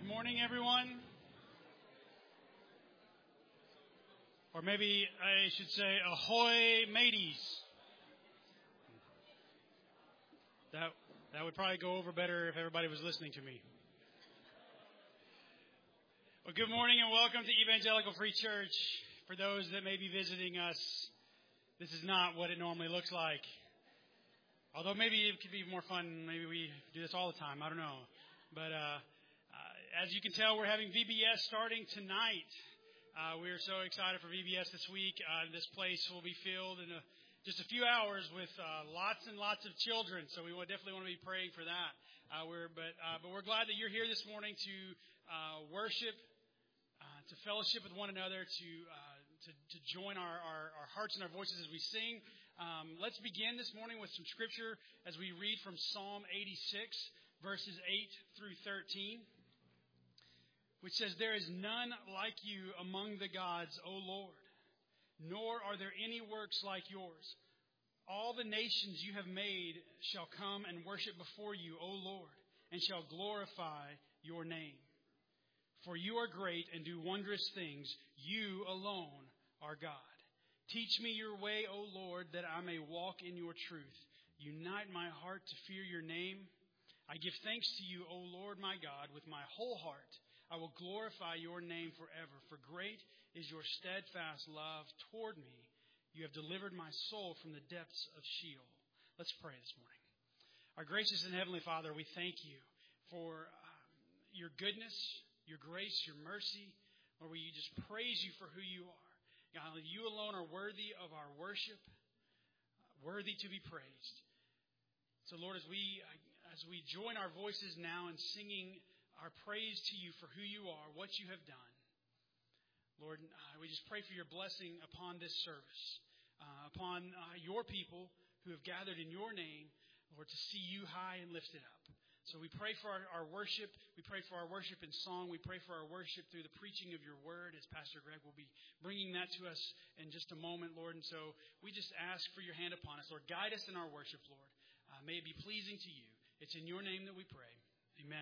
morning, everyone. Or maybe I should say, ahoy, mateys. That would probably go over better if everybody was listening to me. Well, good morning and welcome to Evangelical Free Church. For those that may be visiting us, this is not what it normally looks like. Although maybe it could be more fun. Maybe we do this all the time. I don't know. But as you can tell, we're having VBS starting tonight. We are so excited for VBS this week. This place will be filled in just a few hours with lots and lots of children. So we definitely want to be praying for that. But we're glad that you're here this morning to worship, to fellowship with one another, to join our hearts and our voices as we sing. Let's begin this morning with some scripture as we read from Psalm 86, verses 8 through 13, which says, "There is none like you among the gods, O Lord, nor are there any works like yours. All the nations you have made shall come and worship before you, O Lord, and shall glorify your name. For you are great and do wondrous things. You alone are God. Teach me your way, O Lord, that I may walk in your truth. Unite my heart to fear your name. I give thanks to you, O Lord my God, with my whole heart. I will glorify your name forever. For great is your steadfast love toward me. You have delivered my soul from the depths of Sheol." Let's pray this morning. Our gracious and heavenly Father, we thank you for your goodness, your grace, your mercy. Lord, we just praise you for who you are. God, you alone are worthy of our worship, worthy to be praised. So, Lord, as we join our voices now in singing our praise to you for who you are, what you have done, Lord, we just pray for your blessing upon this service, upon your people who have gathered in your name, Lord, to see you high and lifted up. So we pray for our worship. We pray for our worship in song. We pray for our worship through the preaching of your word, as Pastor Greg will be bringing that to us in just a moment, Lord. And so we just ask for your hand upon us. Lord, guide us in our worship, Lord. May it be pleasing to you. It's in your name that we pray. Amen.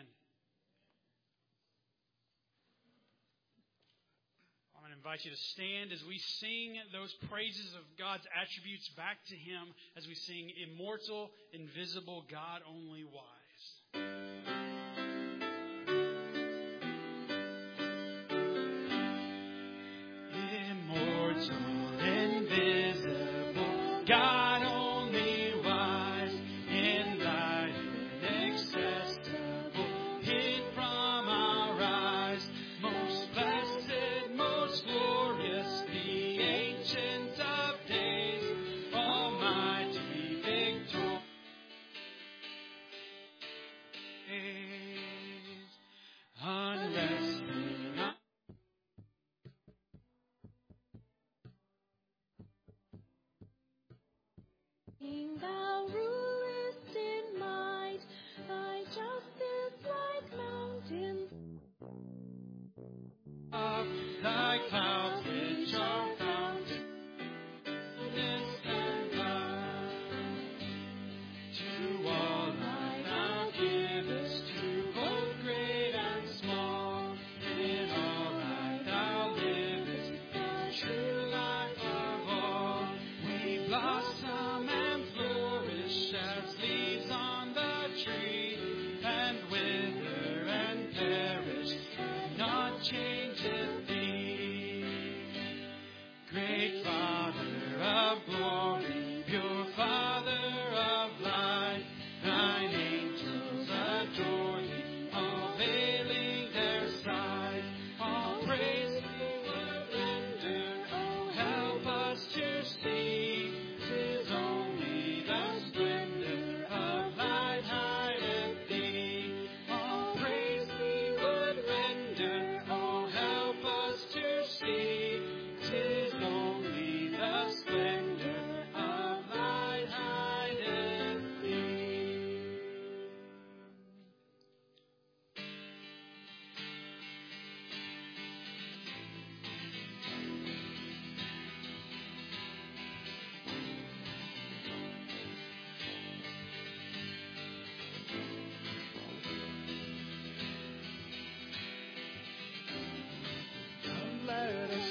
I'm going to invite you to stand as we sing those praises of God's attributes back to him, as we sing, "Immortal, Invisible, God Only Wise." Immortal, invisible, God only wise, in light inaccessible, hid from our eyes, most blessed, most glorious, the Ancient of Days, almighty, victorious, unresting. Thou rulest in might, thy justice like mountains. Thy clouds which are fountains and light, to all thou givest, to both great and small, in all thou livest, the true life of all. We blossom and flourish as leaves on the tree, and wither and perish, not changeth thee.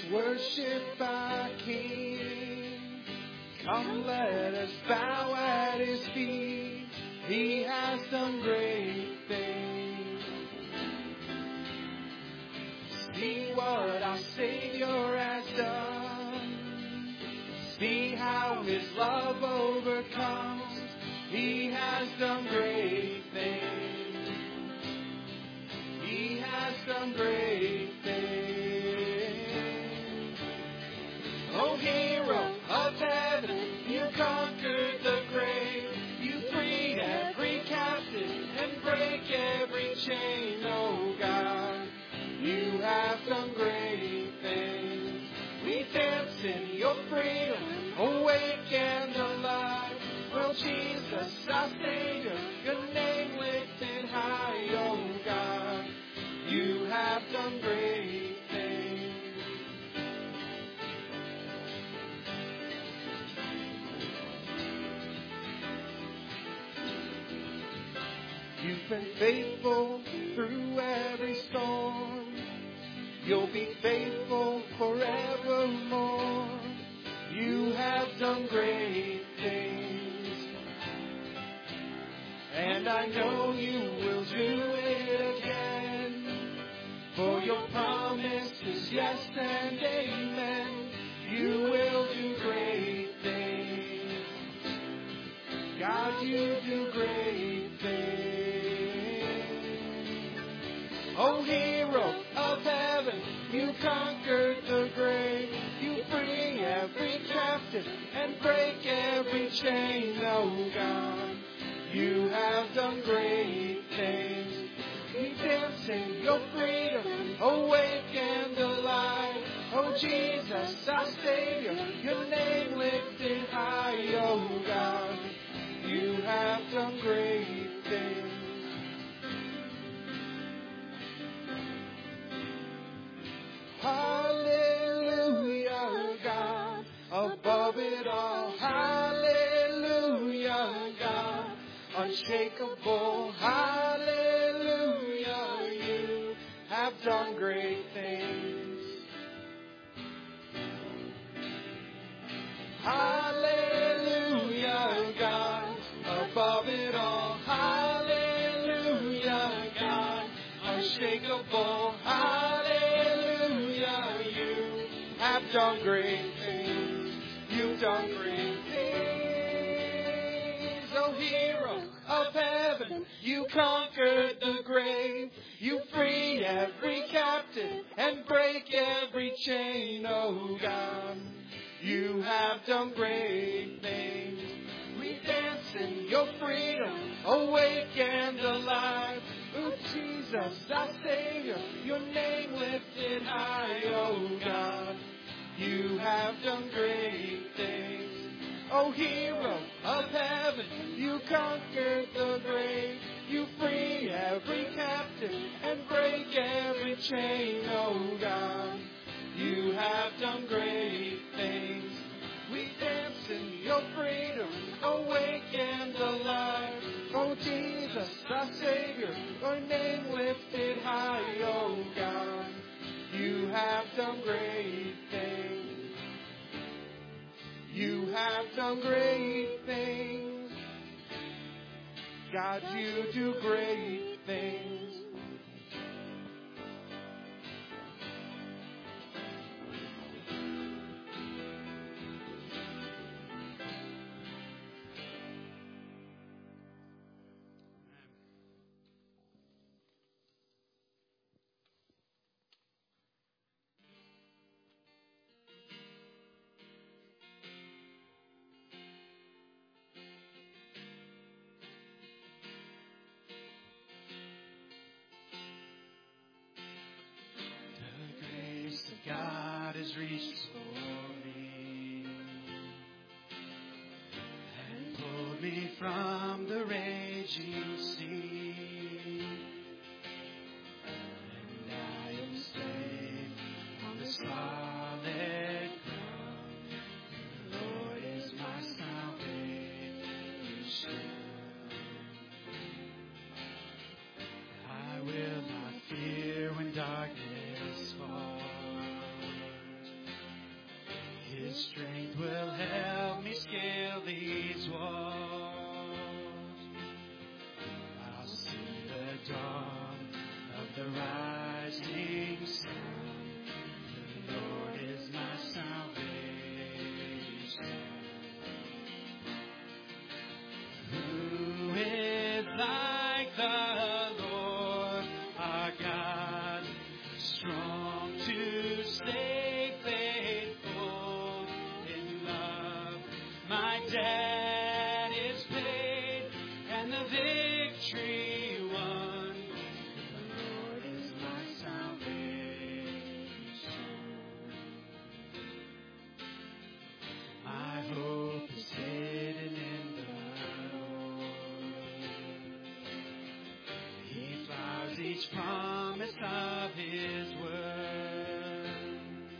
worship our King. Come, let us bow at His feet. He has done great things. See what our Savior has done. See how His love overcomes. He has done great things. He has done great things. Oh, hero of heaven, you conquered the grave. You freed every captive and break every chain. Oh, God, you have done great things. We dance in your freedom, awake and alive. Well, Jesus, our Savior, your name lifted high. Oh, God, you have done great things. You've been faithful through every storm. You'll be faithful forevermore. You have done great things. And I know you will do it again. For your promise is yes and amen. You will do great things. God, you do great things. Oh, hero of heaven, you conquered the grave. You free every captive and break every chain. Oh, God, you have done great things. We dance in your freedom, awake and alive. Oh, Jesus, our Savior, your name lifted high. Oh, God, you have done great things. Hallelujah, God, above it all. Hallelujah, God, unshakable. Hallelujah, you have done great things. Hallelujah, God, above it all. Hallelujah, God, unshakable. Hallelujah, you have done great things. You've done great things. Oh, hero of heaven, you conquered the grave. You freed every captive and break every chain. Oh, God, you have done great things. We dance in your freedom, awake and alive. Oh, Jesus, our Savior, your name lifted high. Oh, God, you have done great things. Oh, hero of heaven, you conquered the grave. You free every captive and break every chain. Oh, God, you have done great things. We dance in your freedom, awake and alive. Oh, Jesus, our Savior, your name lifted high. Oh, God, you have done great things. You have done great things. God, you do great things. God has reached for me and pulled me from the raging sea, and I am safe on the solid ground. The Lord is my salvation. I will not fear when darkness falls. strength will help me scale these walls. I'll see the dawn of the rising sun. The Lord is my salvation. Who is like the Lord our God, strong to stay faithful in love? My debt is paid and the victory won. The Lord is my salvation. My hope is hidden in the Lord. He flowers each promise of His word.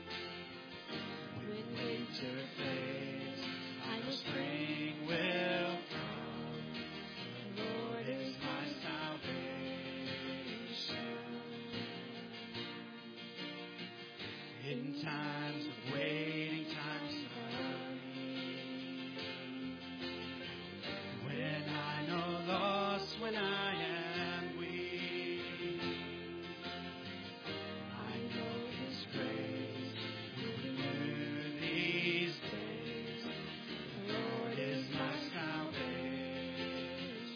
When winter fades, I know spring will come. The Lord is my salvation. In times of waiting, times of need, when I know loss, when I am weak, I know His grace will renew these days. The Lord is my salvation.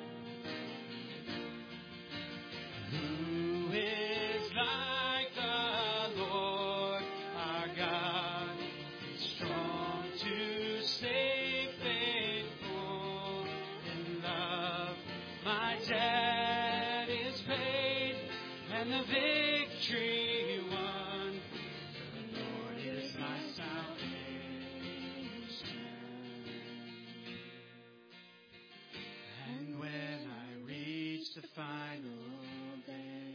Who is like the Lord our God, strong to stay faithful in love? My debt is paid and the victory won. The Lord is my salvation. And when I reach the final day,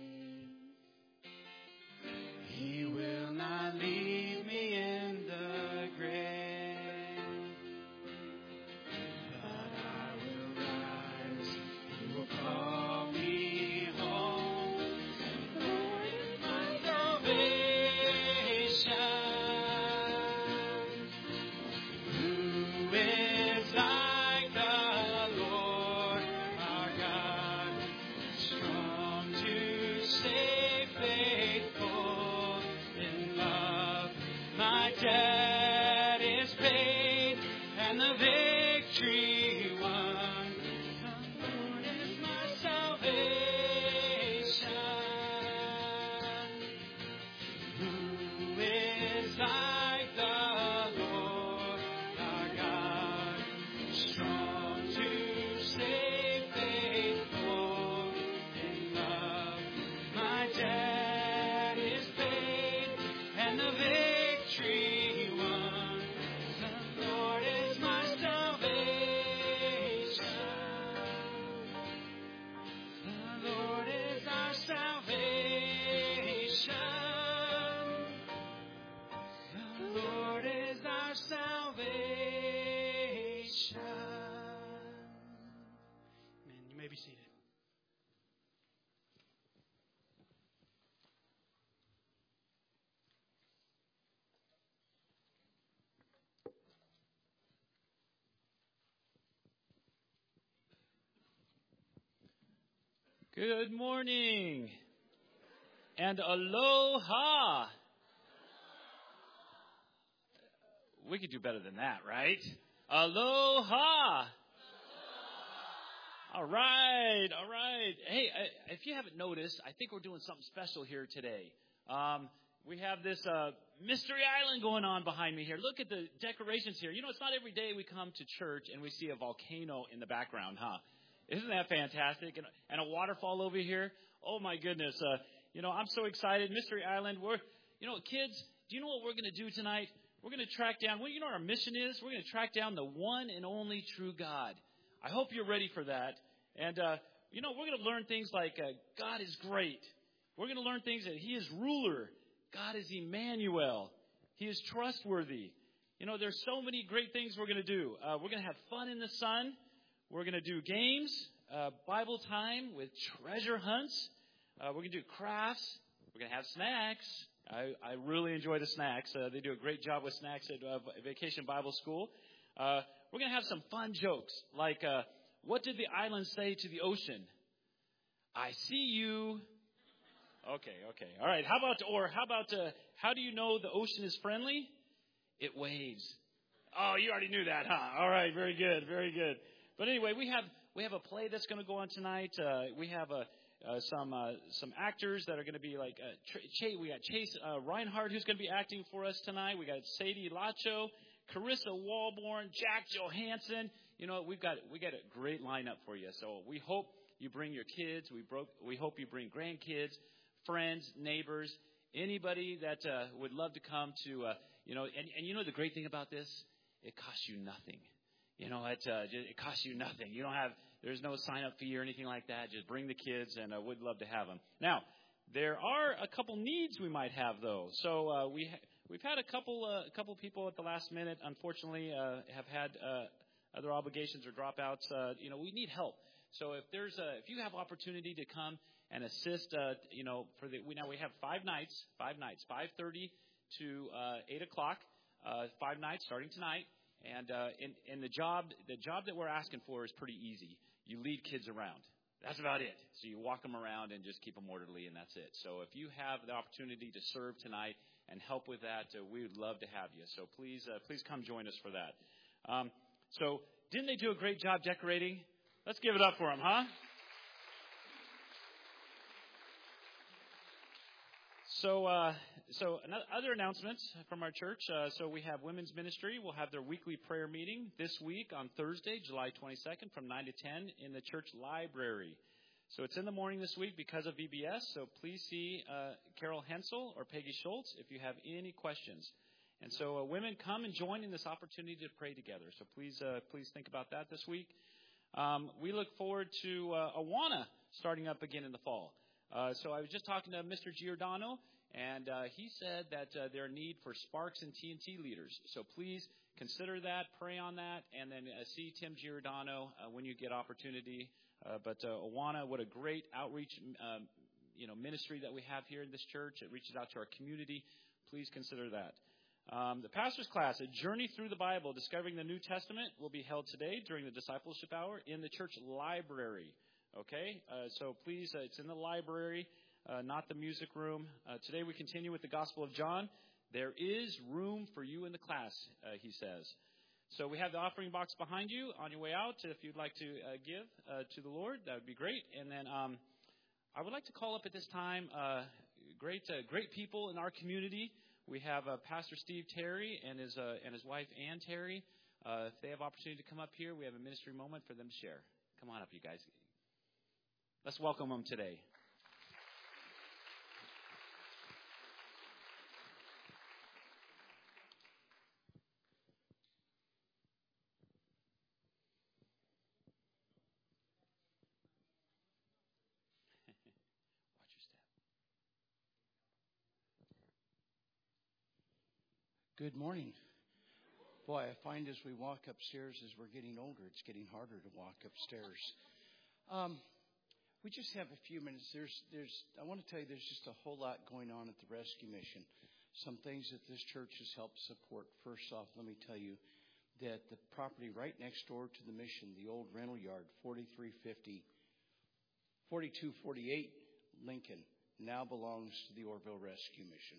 He will not leave me in the grave, but I will rise. He will call me home. The Lord is my salvation. Who is like the Lord our God, strong to stay faithful in love? My debt is paid and the victory won. The Lord is my salvation. Who is like the Lord our God, strong to stay faithful in love? My debt is paid and the victory won. The Lord is my salvation. The Lord is our salvation. The Lord is our salvation. Amen. You may be seated. Good morning and aloha. We could do better than that, right? Aloha. All right. Hey, if you haven't noticed, I think we're doing something special here today. We have this Mystery Island going on behind me here. Look at the decorations here. You know, it's not every day we come to church and we see a volcano in the background, huh? Isn't that fantastic? And a waterfall over here. Oh, my goodness. I'm so excited. Mystery Island. Kids, do you know what we're going to do tonight? We're going to track down, what our mission is? We're going to track down the one and only true God. I hope you're ready for that. And, we're going to learn things like God is great. We're going to learn things that He is ruler. God is Emmanuel. He is trustworthy. There's so many great things we're going to do. We're going to have fun in the sun. We're going to do games, Bible time with treasure hunts. We're going to do crafts. We're going to have snacks. I really enjoy the snacks. They do a great job with snacks at Vacation Bible School. We're going to have some fun jokes, like, what did the island say to the ocean? I see you. Okay. All right. How about, how do you know the ocean is friendly? It waves. Oh, you already knew that, huh? All right. Very good. But anyway, we have a play that's going to go on tonight. We have some actors that are going to be like we got Chase Reinhardt, who's going to be acting for us tonight. We got Sadie Lacho, Carissa Walborn, Jack Johansson. You know, we got a great lineup for you. So we hope you bring your kids. We hope you bring grandkids, friends, neighbors, anybody that would love to come to. And you know the great thing about this, it costs you nothing. You know, it costs you nothing. There's no sign-up fee or anything like that. Just bring the kids, and I would love to have them. Now, there are a couple needs we might have, though. So we've had a couple people at the last minute, unfortunately, have had other obligations or dropouts. We need help. So if you have opportunity to come and assist, now we have 5 nights, 5:30 to 8 o'clock, 5 nights starting tonight. And the job that we're asking for is pretty easy. You lead kids around. That's about it. So you walk them around and just keep them orderly, and that's it. So if you have the opportunity to serve tonight and help with that, we would love to have you. So please come join us for that. So didn't they do a great job decorating? Let's give it up for them, huh? So other announcements from our church. So we have women's ministry. We'll have their weekly prayer meeting this week on Thursday, July 22nd from 9 to 10 in the church library. So it's in the morning this week because of VBS. So please see Carol Hensel or Peggy Schultz if you have any questions. And so women, come and join in this opportunity to pray together. So please think about that this week. We look forward to Awana starting up again in the fall. So I was just talking to Mr. Giordano, and he said that there are need for Sparks and TNT leaders. So please consider that, pray on that, and then see Tim Giordano when you get opportunity. But Awana, what a great outreach ministry that we have here in this church. It reaches out to our community. Please consider that. The pastor's class, A Journey Through the Bible, Discovering the New Testament, will be held today during the discipleship hour in the church library. Okay, so please, it's in the library, not the music room. Today we continue with the Gospel of John. There is room for you in the class, he says. So we have the offering box behind you on your way out. If you'd like to give to the Lord, that would be great. And then I would like to call up at this time great people in our community. We have Pastor Steve Terry and his wife Ann Terry. If they have opportunity to come up here, we have a ministry moment for them to share. Come on up, you guys. Let's welcome them today. Watch your step. Good morning. Boy, I find as we walk upstairs, as we're getting older, it's getting harder to walk upstairs. We just have a few minutes. I want to tell you, there's just a whole lot going on at the Rescue Mission. Some things that this church has helped support. First off, let me tell you that the property right next door to the mission, the old rental yard, 4248 Lincoln, now belongs to the Orville Rescue Mission.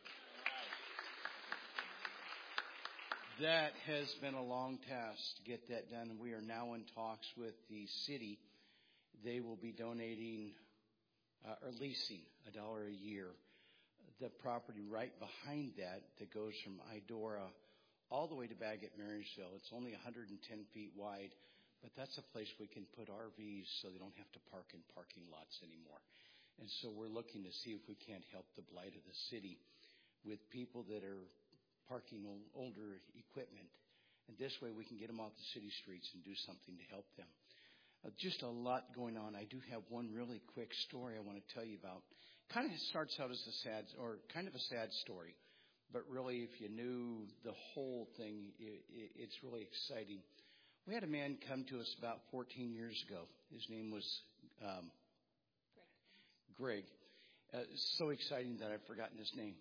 That has been a long task to get that done, and we are now in talks with the city. They will be donating or leasing $1 a year. The property right behind that goes from Idora all the way to Baggett Marysville. It's only 110 feet wide, but that's a place we can put RVs so they don't have to park in parking lots anymore. And so we're looking to see if we can't help the blight of the city with people that are parking older equipment. And this way we can get them off the city streets and do something to help them. Just a lot going on. I do have one really quick story I want to tell you about. Kind of starts out as a sad story, but really, if you knew the whole thing, it's really exciting. We had a man come to us about 14 years ago. His name was Greg. So exciting that I've forgotten his name.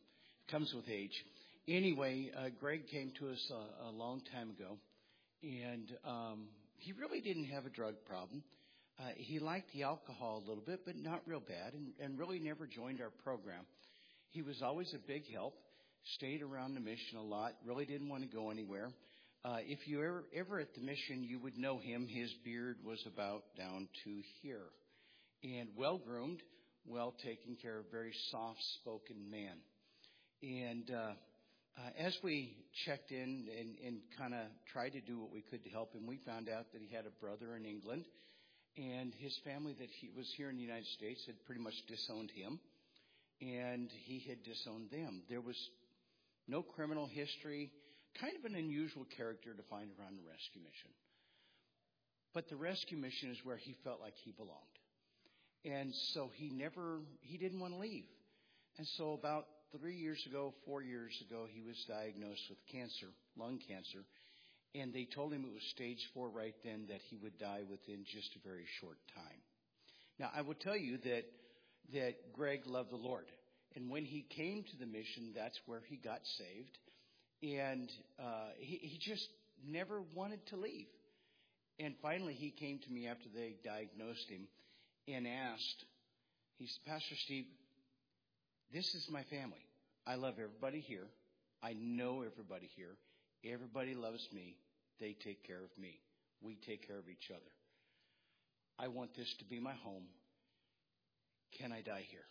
Comes with age. Anyway, Greg came to us a long time ago, and he really didn't have a drug problem. He liked the alcohol a little bit, but not real bad, and really never joined our program. He was always a big help, stayed around the mission a lot, really didn't want to go anywhere. If you were ever at the mission, you would know him. His beard was about down to here. And well-groomed, well taken care of, very soft-spoken man. And as we checked in and kind of tried to do what we could to help him, we found out that he had a brother in England. And his family that he was here in the United States had pretty much disowned him. And he had disowned them. There was no criminal history. Kind of an unusual character to find around the rescue mission. But the rescue mission is where he felt like he belonged. And so he didn't want to leave. And so about 4 years ago, he was diagnosed with cancer, lung cancer. And they told him it was stage 4 right then, that he would die within just a very short time. Now, I will tell you that Greg loved the Lord. And when he came to the mission, that's where he got saved. And he just never wanted to leave. And finally, he came to me after they diagnosed him and asked, he said, Pastor Steve, this is my family. I love everybody here. I know everybody here. Everybody loves me. They take care of me. We take care of each other. I want this to be my home. Can I die here?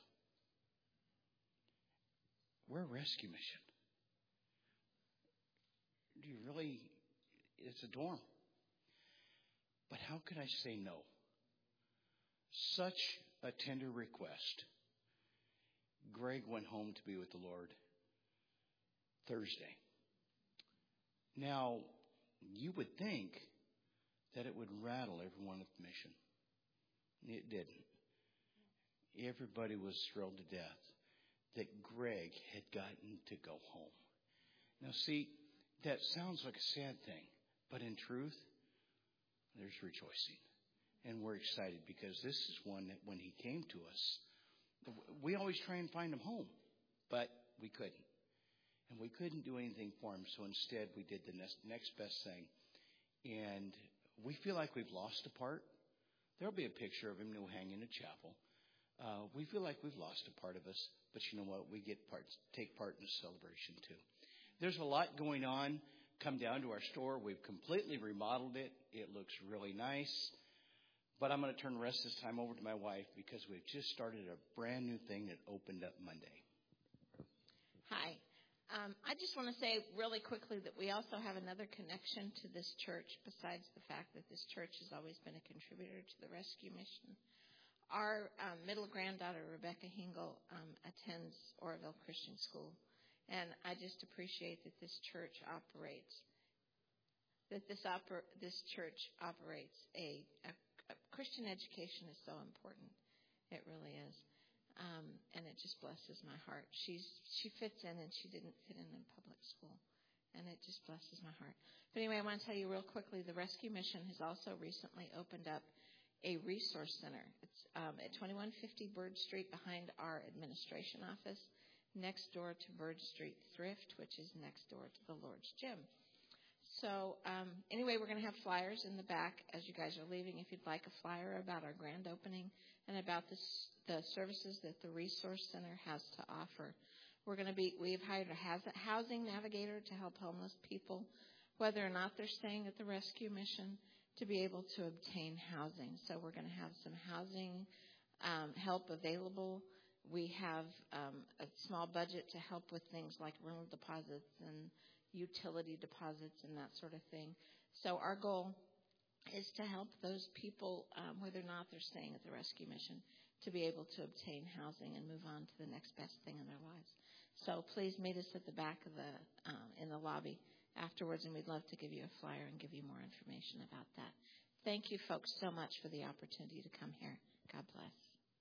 We're a rescue mission. Do you really? It's a dorm. But how could I say no? Such a tender request. Greg went home to be with the Lord Thursday. Now, you would think that it would rattle everyone at the mission. It didn't. Everybody was thrilled to death that Greg had gotten to go home. Now, see, that sounds like a sad thing, but in truth, there's rejoicing. And we're excited because this is one that when he came to us, we always try and find him home, but we couldn't. And we couldn't do anything for him, so instead we did the next best thing. And we feel like we've lost a part. There'll be a picture of him hanging in a chapel. We feel like we've lost a part of us, but you know what? We take part in the celebration too. There's a lot going on. Come down to our store. We've completely remodeled it. It looks really nice. But I'm going to turn the rest of this time over to my wife because we've just started a brand new thing that opened up Monday. Hi. I just want to say really quickly that we also have another connection to this church besides the fact that this church has always been a contributor to the rescue mission. Our middle granddaughter, Rebecca Hingle, attends Oroville Christian School. And I just appreciate that this church operates a Christian education is so important. It really is. And it just blesses my heart. She fits in, and she didn't fit in public school. And it just blesses my heart. But anyway, I want to tell you real quickly, the Rescue Mission has also recently opened up a resource center. It's at 2150 Bird Street behind our administration office, next door to Bird Street Thrift, which is next door to the Lord's Gym. So anyway, we're going to have flyers in the back as you guys are leaving. If you'd like a flyer about our grand opening and about the services that the Resource Center has to offer. We've hired a housing navigator to help homeless people, whether or not they're staying at the rescue mission, to be able to obtain housing. So we're going to have some housing help available. We have a small budget to help with things like rental deposits and utility deposits and that sort of thing. So our goal is to help those people, whether or not they're staying at the rescue mission, to be able to obtain housing and move on to the next best thing in their lives. So please meet us at the back of in the lobby afterwards, and we'd love to give you a flyer and give you more information about that. Thank you, folks, so much for the opportunity to come here. God bless.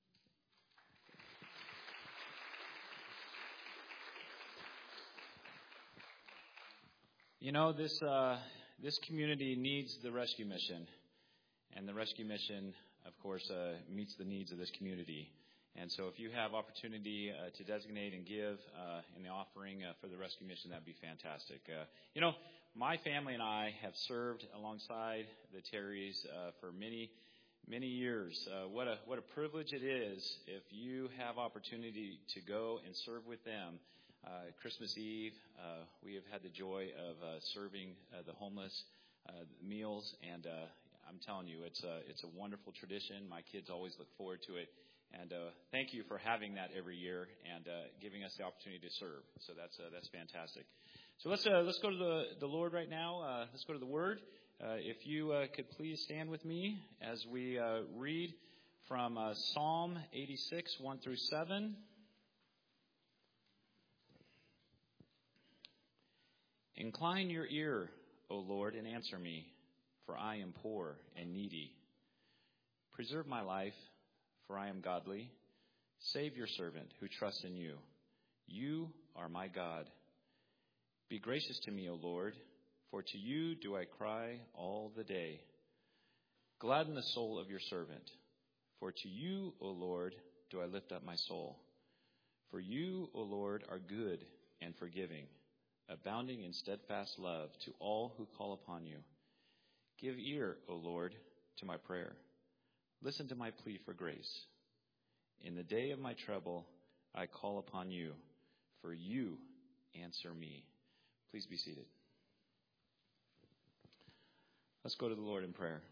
You know, this community needs the rescue mission, and the rescue mission, of course, meets the needs of this community. And so if you have opportunity to designate and give in the offering for the rescue mission, that'd be fantastic. My family and I have served alongside the Terrys for many years. What a privilege it is if you have opportunity to go and serve with them. Christmas Eve, we have had the joy of serving the homeless meals, and I'm telling you, it's a wonderful tradition. My kids always look forward to it, and thank you for having that every year and giving us the opportunity to serve. So that's fantastic. So let's go to the Lord right now. Let's go to the Word. If you could please stand with me as we read from Psalm 86, 1 through 7. Incline your ear, O Lord, and answer me, for I am poor and needy. Preserve my life, for I am godly. Save your servant who trusts in you. You are my God. Be gracious to me, O Lord, for to you do I cry all the day. Gladden the soul of your servant, for to you, O Lord, do I lift up my soul. For you, O Lord, are good and forgiving, abounding in steadfast love to all who call upon you. Give ear, O Lord, to my prayer. Listen to my plea for grace. In the day of my trouble, I call upon you, for you answer me. Please be seated. Let's go to the Lord in prayer.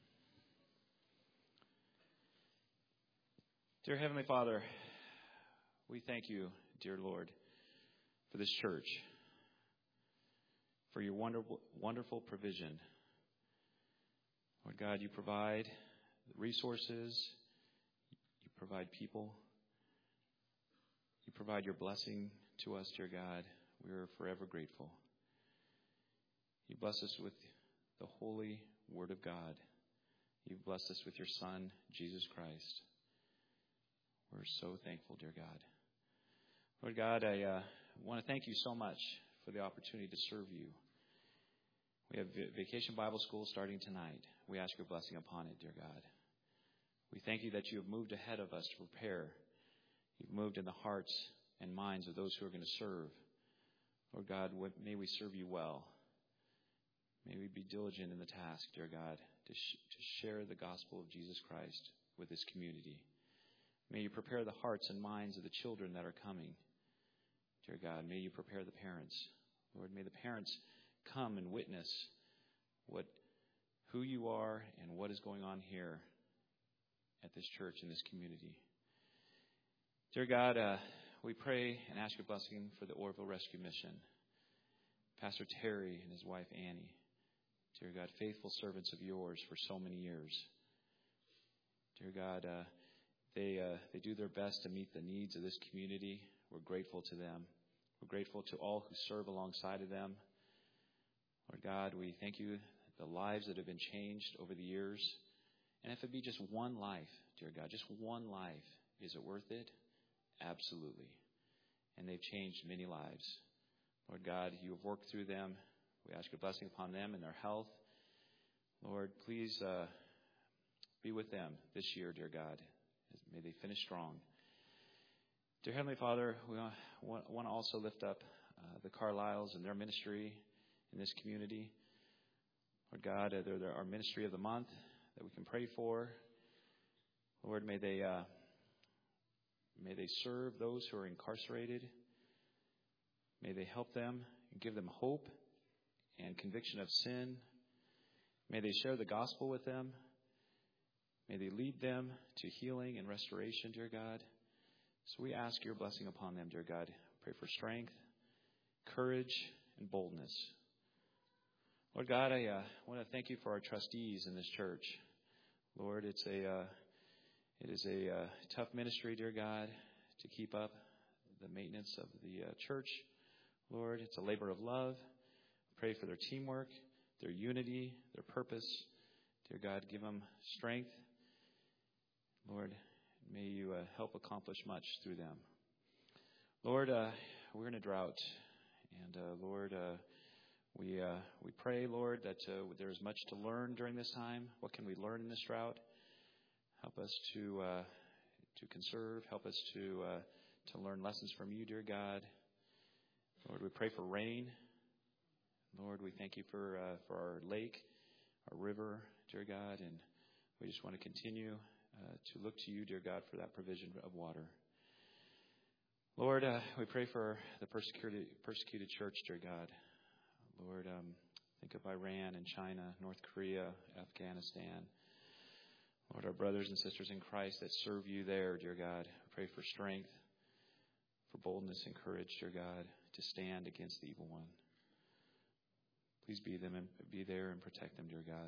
Dear Heavenly Father, we thank you, dear Lord, for this church, for your wonderful provision. Lord God, you provide resources, you provide people, you provide your blessing to us, dear God. We are forever grateful. You bless us with the holy Word of God. You've blessed us with your Son, Jesus Christ. We're so thankful, dear God. Lord God, I want to thank you so much for the opportunity to serve you. We have Vacation Bible School starting tonight. We ask your blessing upon it, dear God. We thank you that you have moved ahead of us to prepare. You've moved in the hearts and minds of those who are going to serve. Lord God, may we serve you well. May we be diligent in the task, dear God, to share the gospel of Jesus Christ with this community. May you prepare the hearts and minds of the children that are coming. Dear God, may you prepare the parents. Lord, may the parents come and witness who you are and what is going on here at this church in this community. Dear God, we pray and ask your blessing for the Orville Rescue Mission. Pastor Terry and his wife Annie. Dear God, faithful servants of yours for so many years. Dear God, they do their best to meet the needs of this community. We're grateful to them. We're grateful to all who serve alongside of them. Lord God, we thank you for the lives that have been changed over the years. And if it be just one life, dear God, just one life, is it worth it? Absolutely. And they've changed many lives. Lord God, you have worked through them. We ask your blessing upon them and their health. Lord, please be with them this year, dear God. May they finish strong. Dear Heavenly Father, we want to also lift up the Carlisles and their ministry in this community. Lord God, they're our ministry of the month that we can pray for. Lord, may they serve those who are incarcerated. May they help them and give them hope and conviction of sin. May they share the gospel with them. May they lead them to healing and restoration, dear God. So we ask your blessing upon them, dear God. Pray for strength, courage, and boldness. Lord God, I want to thank you for our trustees in this church. Lord, it is a tough ministry, dear God, to keep up the maintenance of the church. Lord, it's a labor of love. Pray for their teamwork, their unity, their purpose. Dear God, give them strength. Lord, may you help accomplish much through them. Lord, we're in a drought. And Lord, we pray, Lord, that there is much to learn during this time. What can we learn in this drought? Help us to to conserve. Help us to learn lessons from you, dear God. Lord, we pray for rain. Lord, we thank you for our lake, our river, dear God, and we just want to continue to look to you, dear God, for that provision of water. Lord, we pray for the persecuted church, dear God. Lord, think of Iran and China, North Korea, Afghanistan. Lord, our brothers and sisters in Christ that serve you there, dear God. We pray for strength, for boldness and courage, dear God, to stand against the evil one. Please be there and protect them, dear God.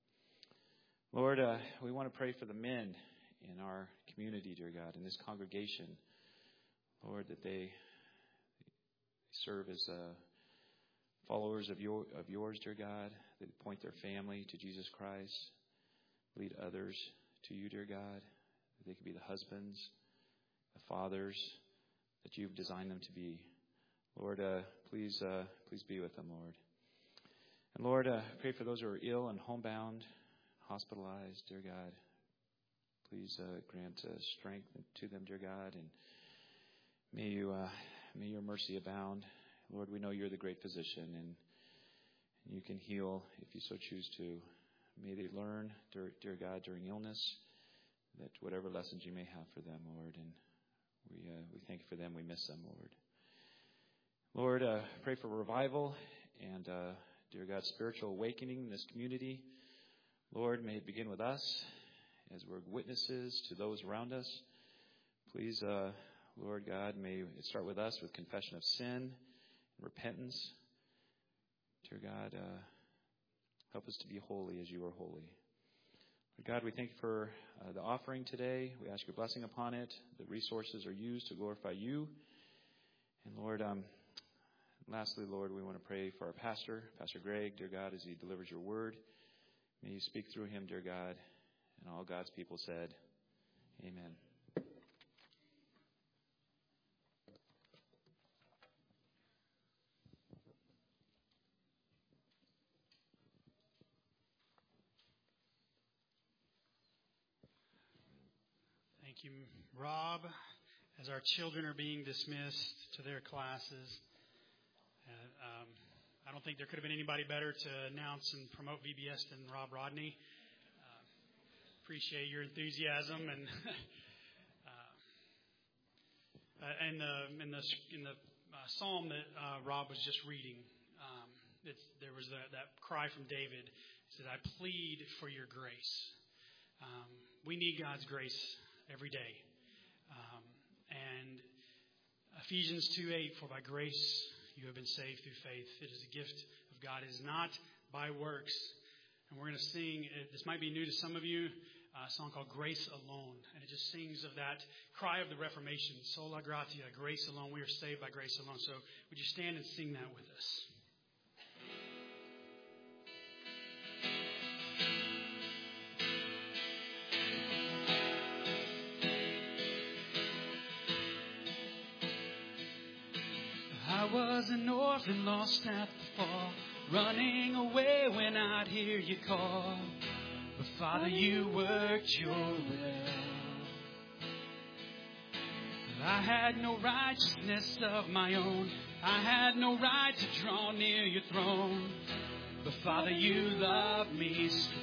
Lord, we want to pray for the men in our community, dear God, in this congregation. Lord, that they serve as followers of yours, dear God, that point their family to Jesus Christ, lead others to you, dear God, that they could be the husbands, the fathers that you've designed them to be. Lord, please be with them, Lord. And Lord, pray for those who are ill and homebound, hospitalized, dear God. Please grant strength to them, dear God, and may your mercy abound. Lord, we know you're the great physician, and you can heal if you so choose to. May they learn, dear God, during illness, that whatever lessons you may have for them, Lord, and we thank you for them. We miss them, Lord. Lord, pray for revival and, dear God, spiritual awakening in this community. Lord, may it begin with us as we're witnesses to those around us. Please, Lord God, may it start with us with confession of sin and repentance. Dear God, help us to be holy as you are holy. Lord God, we thank you for the offering today. We ask your blessing upon it. The resources are used to glorify you. And Lord, lastly, Lord, we want to pray for our pastor, Pastor Greg, dear God, as he delivers your word. May you speak through him, dear God. And all God's people said, amen. Thank you, Rob. As our children are being dismissed to their classes, I don't think there could have been anybody better to announce and promote VBS than Rob Rodney. Appreciate your enthusiasm and in the psalm that Rob was just reading, there was that cry from David. It said, "I plead for your grace." We need God's grace every day. And Ephesians 2:8, "For by grace you have been saved through faith. It is a gift of God. It is not by works." And we're going to sing, this might be new to some of you, a song called Grace Alone. And it just sings of that cry of the Reformation, Sola Gratia, grace alone. We are saved by grace alone. So would you stand and sing that with us? I was an orphan lost at the fall, running away when I'd hear you call. But Father, you worked your will. I had no righteousness of my own. I had no right to draw near your throne. But Father, you loved me still.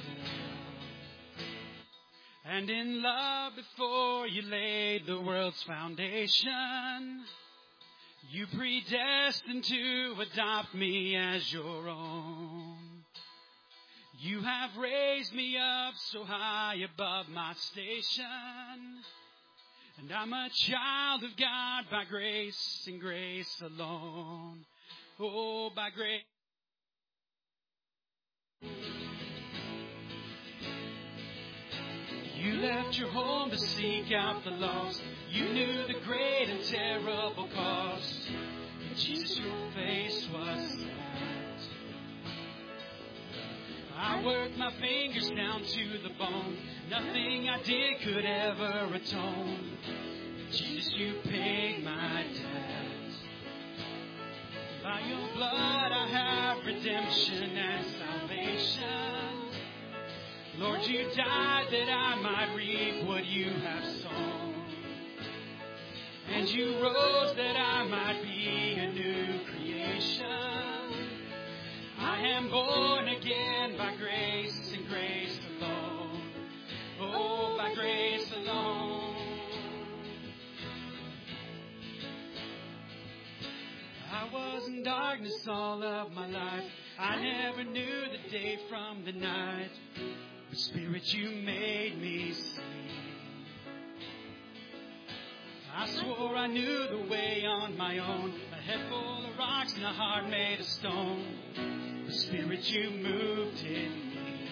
And in love before you laid the world's foundation, you predestined to adopt me as your own. You have raised me up so high above my station, and I'm a child of God by grace and grace alone. Oh, by grace. You left your home to seek out the lost. You knew the great and terrible cost. But Jesus, your face was that. I worked my fingers down to the bone. Nothing I did could ever atone. But Jesus, you paid my debt. By your blood I have redemption and salvation. Lord, you died that I might reap what you have sown. And you rose that I might be a new creation. I am born again by grace and grace alone. Oh, by grace alone. I was in darkness all of my life. I never knew the day from the night. But Spirit, you made me see. I swore I knew the way on my own. A head full of rocks and a heart made of stone. But Spirit, you moved in me.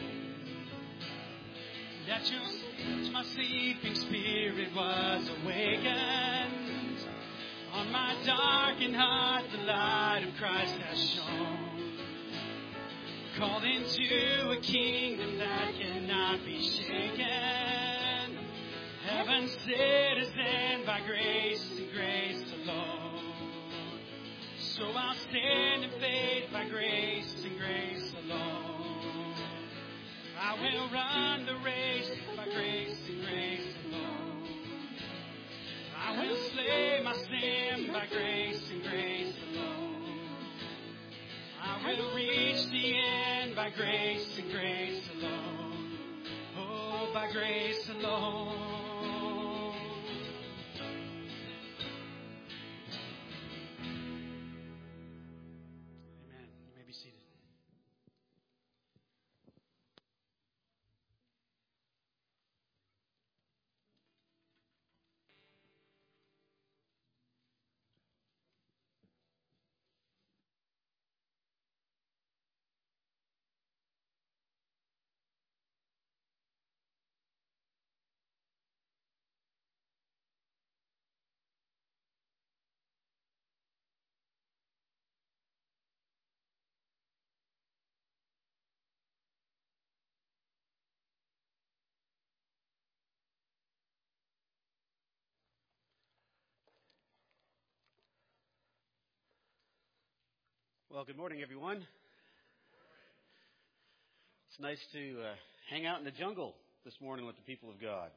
That my sleeping spirit was awakened. On my darkened heart, the light of Christ has shone. Called into a kingdom that cannot be shaken. Heaven's citizen by grace and grace alone. So I'll stand in faith by grace and grace alone. I will run the race by grace and grace alone. I will slay my sin by grace and grace alone. I will reach the end by grace and grace alone. Oh, by grace alone. Amen. You may be seated. Well, good morning, everyone. It's nice to hang out in the jungle this morning with the people of God.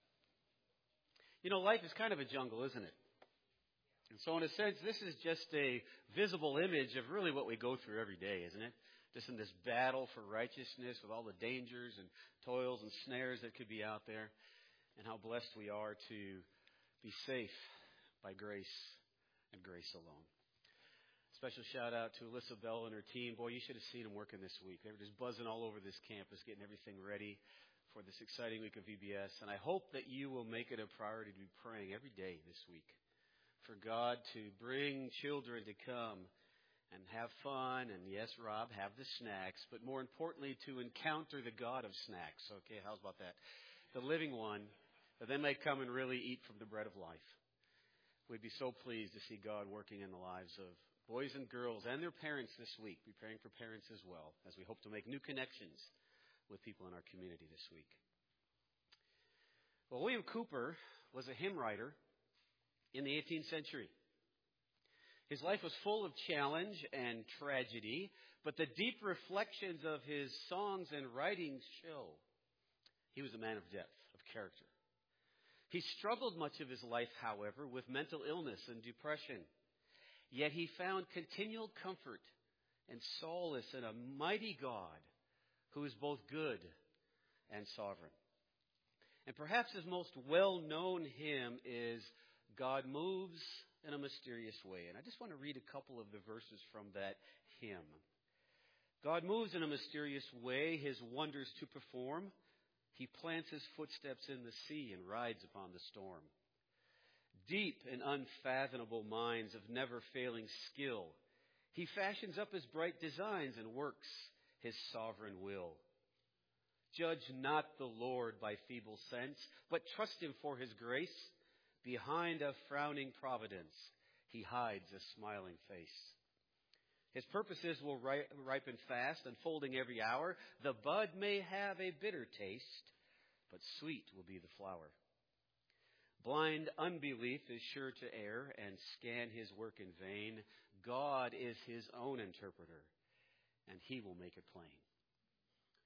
You know, life is kind of a jungle, isn't it? And so in a sense, this is just a visible image of really what we go through every day, isn't it? Just in this battle for righteousness with all the dangers and toils and snares that could be out there, and how blessed we are to be safe by grace and grace alone. Special shout out to Alyssa Bell and her team. Boy, you should have seen them working this week. They were just buzzing all over this campus, getting everything ready for this exciting week of VBS. And I hope that you will make it a priority to be praying every day this week for God to bring children to come and have fun. And yes, Rob, have the snacks. But more importantly, to encounter the God of snacks. Okay, how's about that? The living one, that they may come and really eat from the bread of life. We'd be so pleased to see God working in the lives of boys and girls and their parents this week. Be praying for parents as well, as we hope to make new connections with people in our community this week. Well, William Cowper was a hymn writer in the 18th century. His life was full of challenge and tragedy, but the deep reflections of his songs and writings show he was a man of depth, of character. He struggled much of his life, however, with mental illness and depression. Yet he found continual comfort and solace in a mighty God who is both good and sovereign. And perhaps his most well-known hymn is God Moves in a Mysterious Way. And I just want to read a couple of the verses from that hymn. God moves in a mysterious way, his wonders to perform. He plants his footsteps in the sea and rides upon the storm. Deep and unfathomable minds of never-failing skill, he fashions up his bright designs and works his sovereign will. Judge not the Lord by feeble sense, but trust him for his grace. Behind a frowning providence, he hides a smiling face. His purposes will ripen fast, unfolding every hour. The bud may have a bitter taste, but sweet will be the flower. Blind unbelief is sure to err and scan his work in vain. God is his own interpreter, and he will make it plain.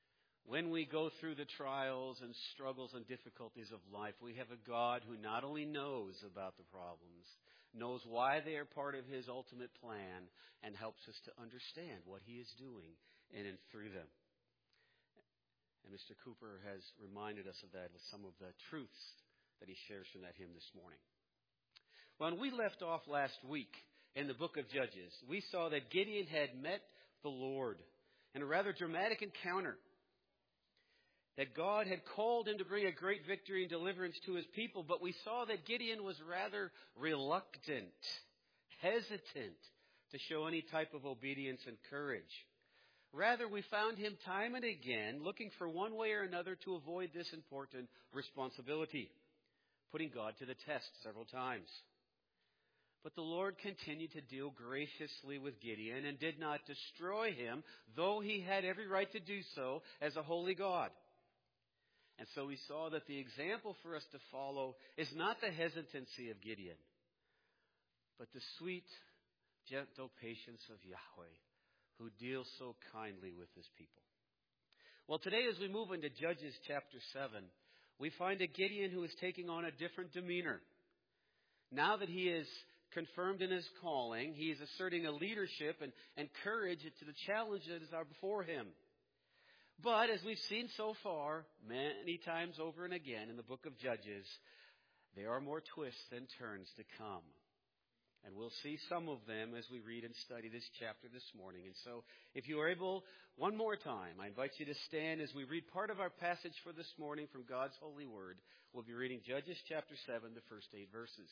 When we go through the trials and struggles and difficulties of life, we have a God who not only knows about the problems, knows why they are part of His ultimate plan, and helps us to understand what He is doing in and through them. And Mr. Cooper has reminded us of that with some of the truths that he shares from that hymn this morning. When we left off last week in the book of Judges, we saw that Gideon had met the Lord in a rather dramatic encounter. That God had called him to bring a great victory and deliverance to His people, but we saw that Gideon was rather reluctant, hesitant to show any type of obedience and courage. Rather, we found him time and again looking for one way or another to avoid this important responsibility, putting God to the test several times. But the Lord continued to deal graciously with Gideon and did not destroy him, though He had every right to do so as a holy God. And so we saw that the example for us to follow is not the hesitancy of Gideon, but the sweet, gentle patience of Yahweh, who deals so kindly with His people. Well, today as we move into Judges chapter 7, we find a Gideon who is taking on a different demeanor. Now that he is confirmed in his calling, he is asserting a leadership and courage to the challenges that are before him. But as we've seen so far, many times over and again in the book of Judges, there are more twists and turns to come. And we'll see some of them as we read and study this chapter this morning. And so, if you are able, one more time, I invite you to stand as we read part of our passage for this morning from God's holy word. We'll be reading Judges chapter 7, the first 8 verses.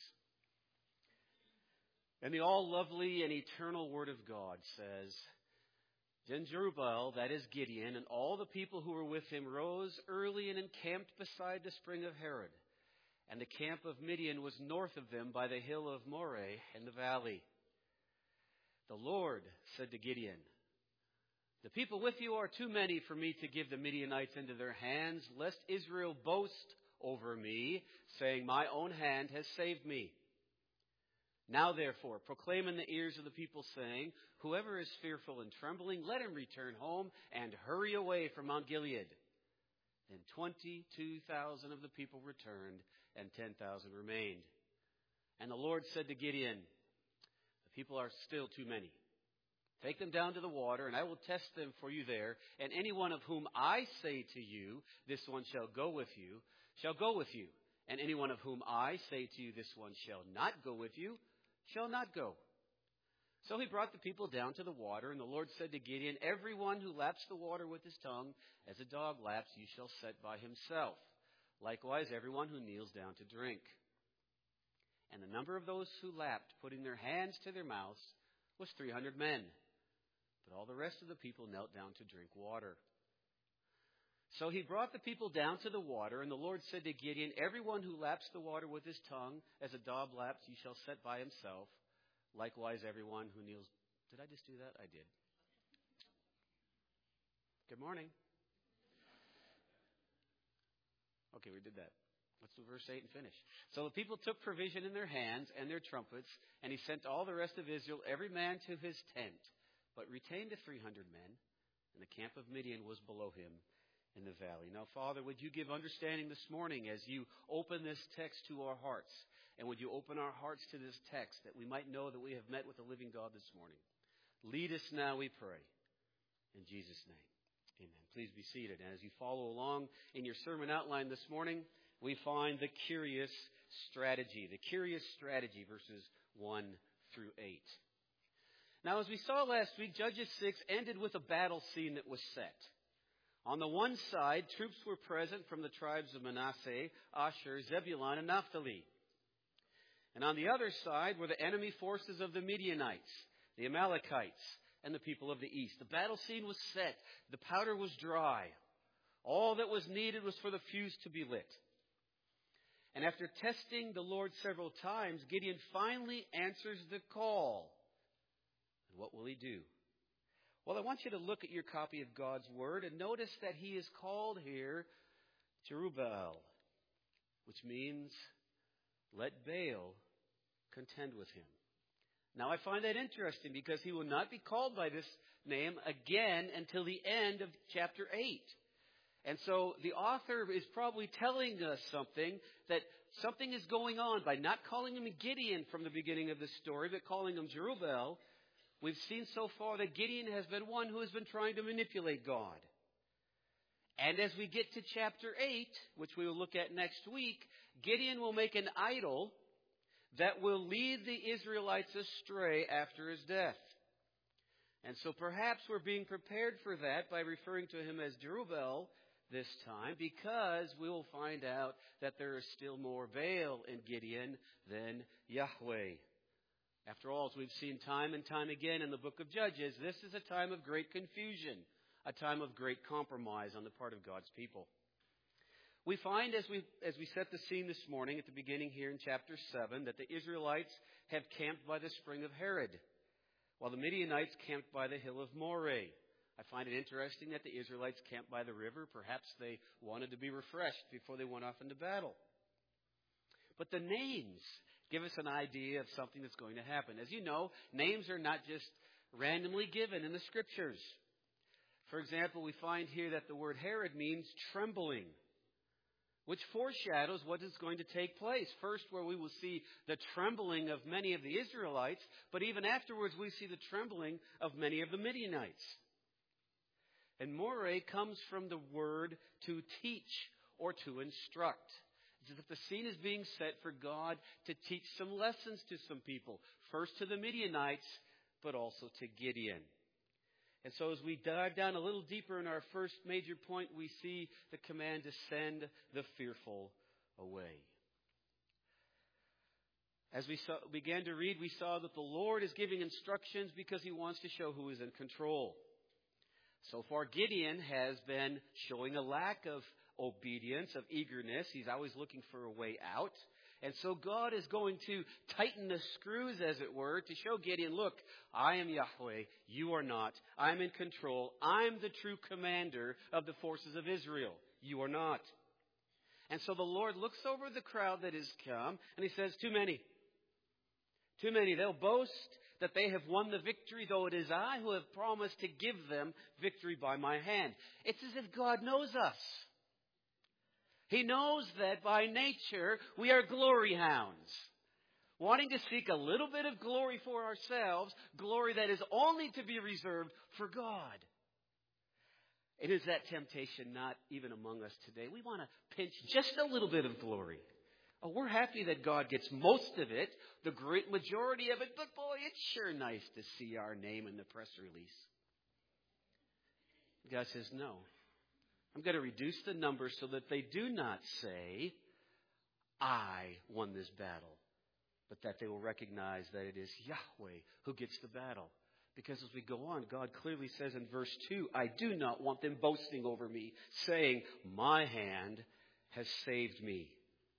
And the all-lovely and eternal word of God says, Then Jerubbaal, that is Gideon, and all the people who were with him rose early and encamped beside the spring of Harod. And the camp of Midian was north of them by the hill of Moreh in the valley. The Lord said to Gideon, The people with you are too many for me to give the Midianites into their hands, lest Israel boast over me, saying, My own hand has saved me. Now therefore, proclaim in the ears of the people, saying, Whoever is fearful and trembling, let him return home and hurry away from Mount Gilead. Then 22,000 of the people returned, and 10,000 remained. And the Lord said to Gideon, The people are still too many. Take them down to the water, and I will test them for you there. And any one of whom I say to you, This one shall go with you, shall go with you. And any one of whom I say to you, This one shall not go with you, shall not go. So he brought the people down to the water, and the Lord said to Gideon, Everyone who laps the water with his tongue, as a dog laps, you shall set by himself. Likewise, everyone who kneels down to drink. And the number of those who lapped, putting their hands to their mouths, was 300 men. But all the rest of the people knelt down to drink water. So he brought the people down to the water, and the Lord said to Gideon, Everyone who laps the water with his tongue, as a dog laps, you shall set by himself. Likewise, everyone who kneels... Did I just do that? I did. Good morning. Okay, we did that. Let's do verse 8 and finish. So the people took provision in their hands and their trumpets, and he sent all the rest of Israel, every man to his tent, but retained the 300 men, and the camp of Midian was below him in the valley. Now, Father, would you give understanding this morning as you open this text to our hearts? And would you open our hearts to this text that we might know that we have met with the living God this morning? Lead us now, we pray. In Jesus' name, amen. Please be seated. And as you follow along in your sermon outline this morning, we find the curious strategy. The curious strategy, verses 1 through 8. Now, as we saw last week, Judges 6 ended with a battle scene that was set. On the one side, troops were present from the tribes of Manasseh, Asher, Zebulun, and Naphtali. And on the other side were the enemy forces of the Midianites, the Amalekites, and the people of the east. The battle scene was set. The powder was dry. All that was needed was for the fuse to be lit. And after testing the Lord several times, Gideon finally answers the call. And what will he do? Well, I want you to look at your copy of God's Word and notice that he is called here Jerubbaal, which means let Baal contend with him. Now, I find that interesting because he will not be called by this name again until the end of chapter 8. And so the author is probably telling us something, that something is going on by not calling him Gideon from the beginning of the story, but calling him Jerubbaal. We've seen so far that Gideon has been one who has been trying to manipulate God. And as we get to chapter 8, which we will look at next week, Gideon will make an idol that will lead the Israelites astray after his death. And so perhaps we're being prepared for that by referring to him as Jerubbaal this time, because we will find out that there is still more Baal in Gideon than Yahweh. After all, as we've seen time and time again in the book of Judges, this is a time of great confusion, a time of great compromise on the part of God's people. We find as we set the scene this morning at the beginning here in chapter 7 that the Israelites have camped by the spring of Harod, while the Midianites camped by the hill of Moreh. I find it interesting that the Israelites camped by the river. Perhaps they wanted to be refreshed before they went off into battle. But the names give us an idea of something that's going to happen. As you know, names are not just randomly given in the Scriptures. For example, we find here that the word Harod means trembling, which foreshadows what is going to take place. First, where we will see the trembling of many of the Israelites, but even afterwards we see the trembling of many of the Midianites. And Moreh comes from the word to teach or to instruct. It's as if the scene is being set for God to teach some lessons to some people. First to the Midianites, but also to Gideon. And so as we dive down a little deeper in our first major point, we see the command to send the fearful away. As we began to read, we saw that the Lord is giving instructions because He wants to show who is in control. So far, Gideon has been showing a lack of obedience, of eagerness. He's always looking for a way out. And so God is going to tighten the screws, as it were, to show Gideon, look, I am Yahweh, you are not. I'm in control. I'm the true commander of the forces of Israel. You are not. And so the Lord looks over the crowd that has come, and He says, too many. Too many. They'll boast that they have won the victory, though it is I who have promised to give them victory by my hand. It's as if God knows us. He knows that by nature we are glory hounds, wanting to seek a little bit of glory for ourselves, glory that is only to be reserved for God. It is that temptation not even among us today. We want to pinch just a little bit of glory. Oh, we're happy that God gets most of it, the great majority of it, but boy, it's sure nice to see our name in the press release. God says, no. I'm going to reduce the numbers so that they do not say, I won this battle, but that they will recognize that it is Yahweh who gets the battle. Because as we go on, God clearly says in verse 2, I do not want them boasting over me, saying, my hand has saved me.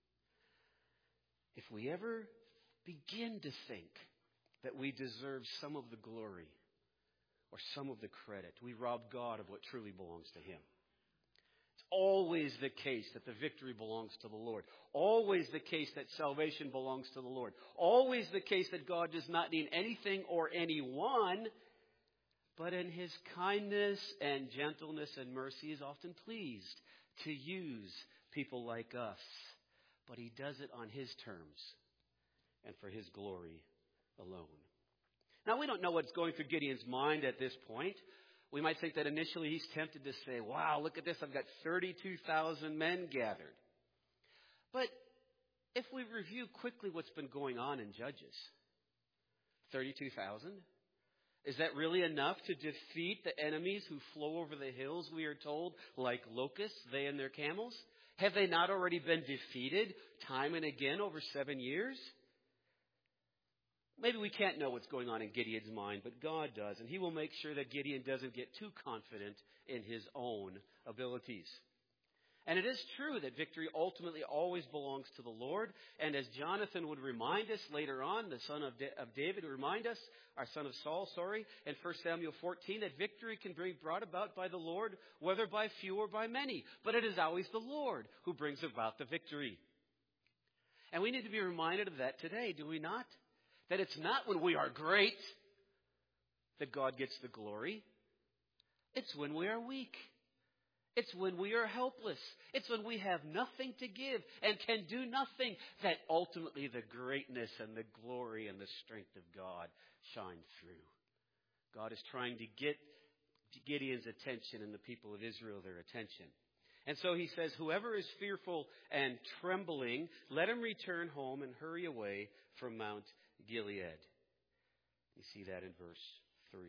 If we ever begin to think that we deserve some of the glory or some of the credit, we rob God of what truly belongs to Him. It's always the case that the victory belongs to the Lord. Always the case that salvation belongs to the Lord. Always the case that God does not need anything or anyone, but in His kindness and gentleness and mercy is often pleased to use people like us. But He does it on His terms and for His glory alone. Now, we don't know what's going through Gideon's mind at this point. We might think that initially he's tempted to say, wow, look at this, I've got 32,000 men gathered. But if we review quickly what's been going on in Judges, 32,000? Is that really enough to defeat the enemies who flow over the hills, we are told, like locusts, they and their camels? Have they not already been defeated time and again over 7 years? Maybe we can't know what's going on in Gideon's mind, but God does. And He will make sure that Gideon doesn't get too confident in his own abilities. And it is true that victory ultimately always belongs to the Lord. And as Jonathan would remind us later on, the son of David would remind us, our son of Saul, in 1 Samuel 14, that victory can be brought about by the Lord, whether by few or by many. But it is always the Lord who brings about the victory. And we need to be reminded of that today, do we not? That it's not when we are great that God gets the glory. It's when we are weak. It's when we are helpless. It's when we have nothing to give and can do nothing that ultimately the greatness and the glory and the strength of God shine through. God is trying to get Gideon's attention and the people of Israel their attention. And so he says, whoever is fearful and trembling, let him return home and hurry away from Mount Gilead. You see that in verse 3.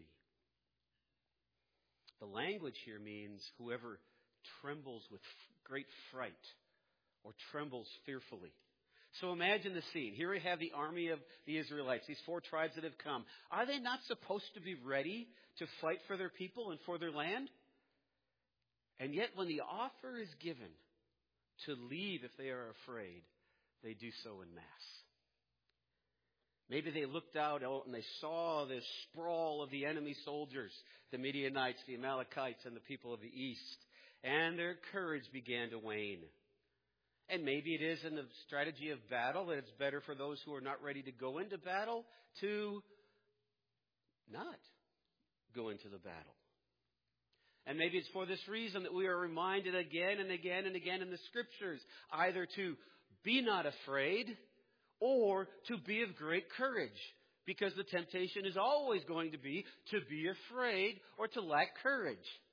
The language here means whoever trembles with great fright or trembles fearfully. So imagine the scene. Here we have the army of the Israelites, these 4 tribes that have come. Are they not supposed to be ready to fight for their people and for their land? And yet when the offer is given to leave if they are afraid, they do so en masse. Maybe they looked out and they saw this sprawl of the enemy soldiers, the Midianites, the Amalekites, and the people of the east. And their courage began to wane. And maybe it is in the strategy of battle that it's better for those who are not ready to go into battle to not go into the battle. And maybe it's for this reason that we are reminded again and again and again in the Scriptures, either to be not afraid or to be of great courage. Because the temptation is always going to be afraid or to lack courage.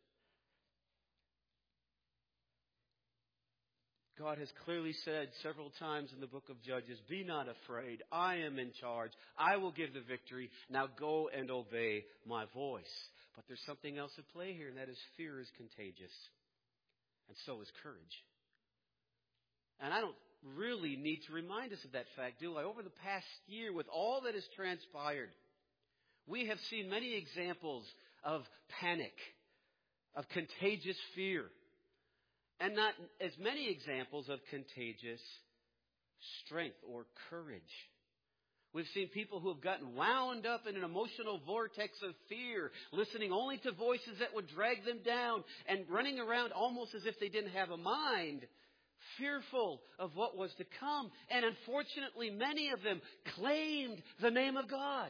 God has clearly said several times in the book of Judges, be not afraid. I am in charge. I will give the victory. Now go and obey my voice. But there's something else at play here, and that is fear is contagious. And so is courage. And I don't really need to remind us of that fact, do I? Over the past year, with all that has transpired, we have seen many examples of panic, of contagious fear. And not as many examples of contagious strength or courage. We've seen people who have gotten wound up in an emotional vortex of fear, listening only to voices that would drag them down and running around almost as if they didn't have a mind, fearful of what was to come. And unfortunately, many of them claimed the name of God.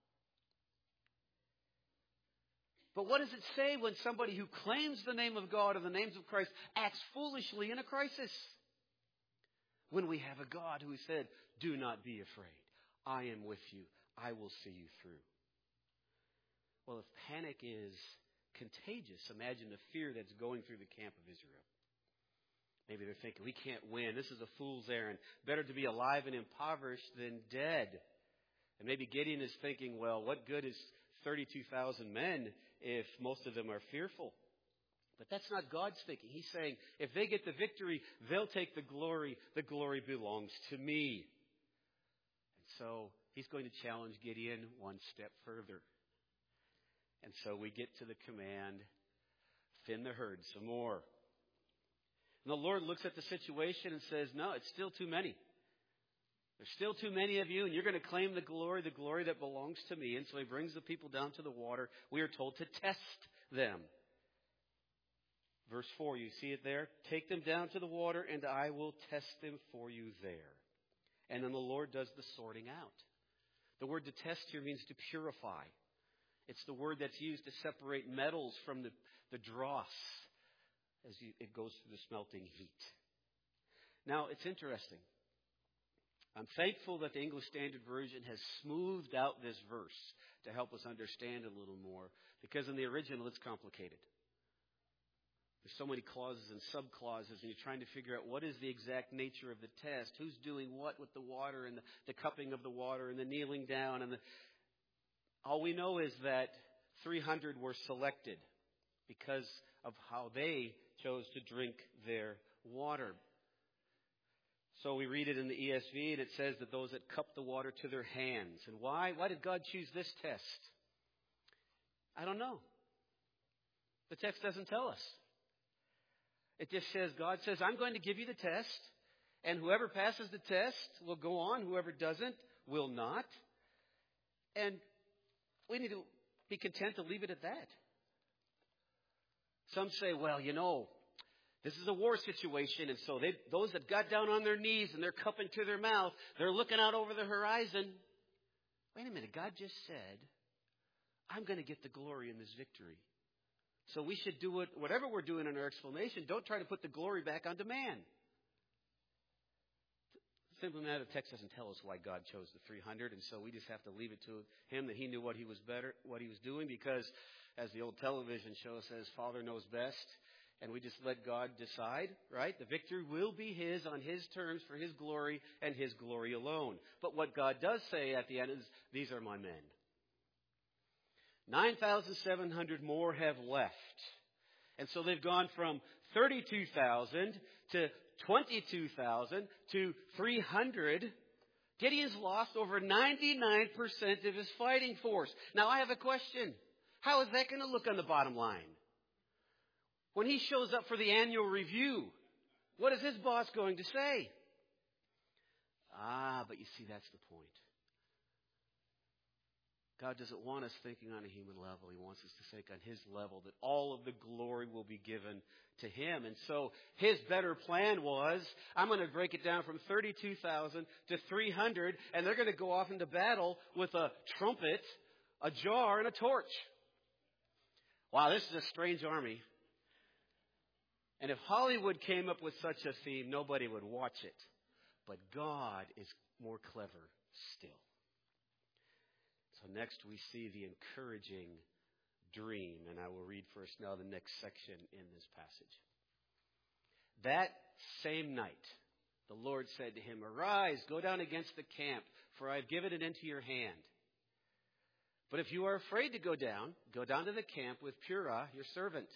But what does it say when somebody who claims the name of God or the names of Christ acts foolishly in a crisis? When we have a God who said, do not be afraid. I am with you. I will see you through. Well, if panic is contagious, imagine the fear that's going through the camp of Israel. Maybe they're thinking, we can't win. This is a fool's errand. Better to be alive and impoverished than dead. And maybe Gideon is thinking, well, what good is 32,000 men if most of them are fearful? But that's not God's thinking. He's saying, if they get the victory, they'll take the glory. The glory belongs to me. And so he's going to challenge Gideon one step further. And so we get to the command, thin the herd some more. And the Lord looks at the situation and says, no, it's still too many. There's still too many of you, and you're going to claim the glory that belongs to me. And so he brings the people down to the water. We are told to test them. Verse 4, you see it there? Take them down to the water, and I will test them for you there. And then the Lord does the sorting out. The word to test here means to purify. It's the word that's used to separate metals from the dross as it goes through the smelting heat. Now, it's interesting. I'm thankful that the English Standard Version has smoothed out this verse to help us understand a little more, because in the original it's complicated. There's so many clauses and subclauses, and you're trying to figure out what is the exact nature of the test, who's doing what with the water, and the cupping of the water, and the kneeling down. All we know is that 300 were selected because of how they chose to drink their water. So we read it in the ESV, and it says that those that cup the water to their hands. And why? Why did God choose this test? I don't know. The text doesn't tell us. It just says, God says, I'm going to give you the test, and whoever passes the test will go on. Whoever doesn't will not. And we need to be content to leave it at that. Some say, well, this is a war situation, and so those that got down on their knees and they're cupping to their mouth, they're looking out over the horizon. Wait a minute, God just said, I'm going to get the glory in this victory. So we should do it, whatever we're doing in our explanation, don't try to put the glory back onto man. Simple matter, the text doesn't tell us why God chose the 300, and so we just have to leave it to him that he knew what he was doing, because as the old television show says, Father knows best, and we just let God decide, right? The victory will be his on his terms for his glory and his glory alone. But what God does say at the end is, these are my men. 9,700 more have left. And so they've gone from 32,000 to 22,000 to 300. Gideon's lost over 99% of his fighting force. Now I have a question. How is that going to look on the bottom line? When he shows up for the annual review, what is his boss going to say? But you see, that's the point. God doesn't want us thinking on a human level. He wants us to think on his level, that all of the glory will be given to him. And so his better plan was, I'm going to break it down from 32,000 to 300, and they're going to go off into battle with a trumpet, a jar, and a torch. Wow, this is a strange army. And if Hollywood came up with such a theme, nobody would watch it. But God is more clever still. So next we see the encouraging dream. And I will read first now the next section in this passage. That same night, the Lord said to him, Arise, go down against the camp, for I have given it into your hand. But if you are afraid to go down to the camp with Purah, your servant.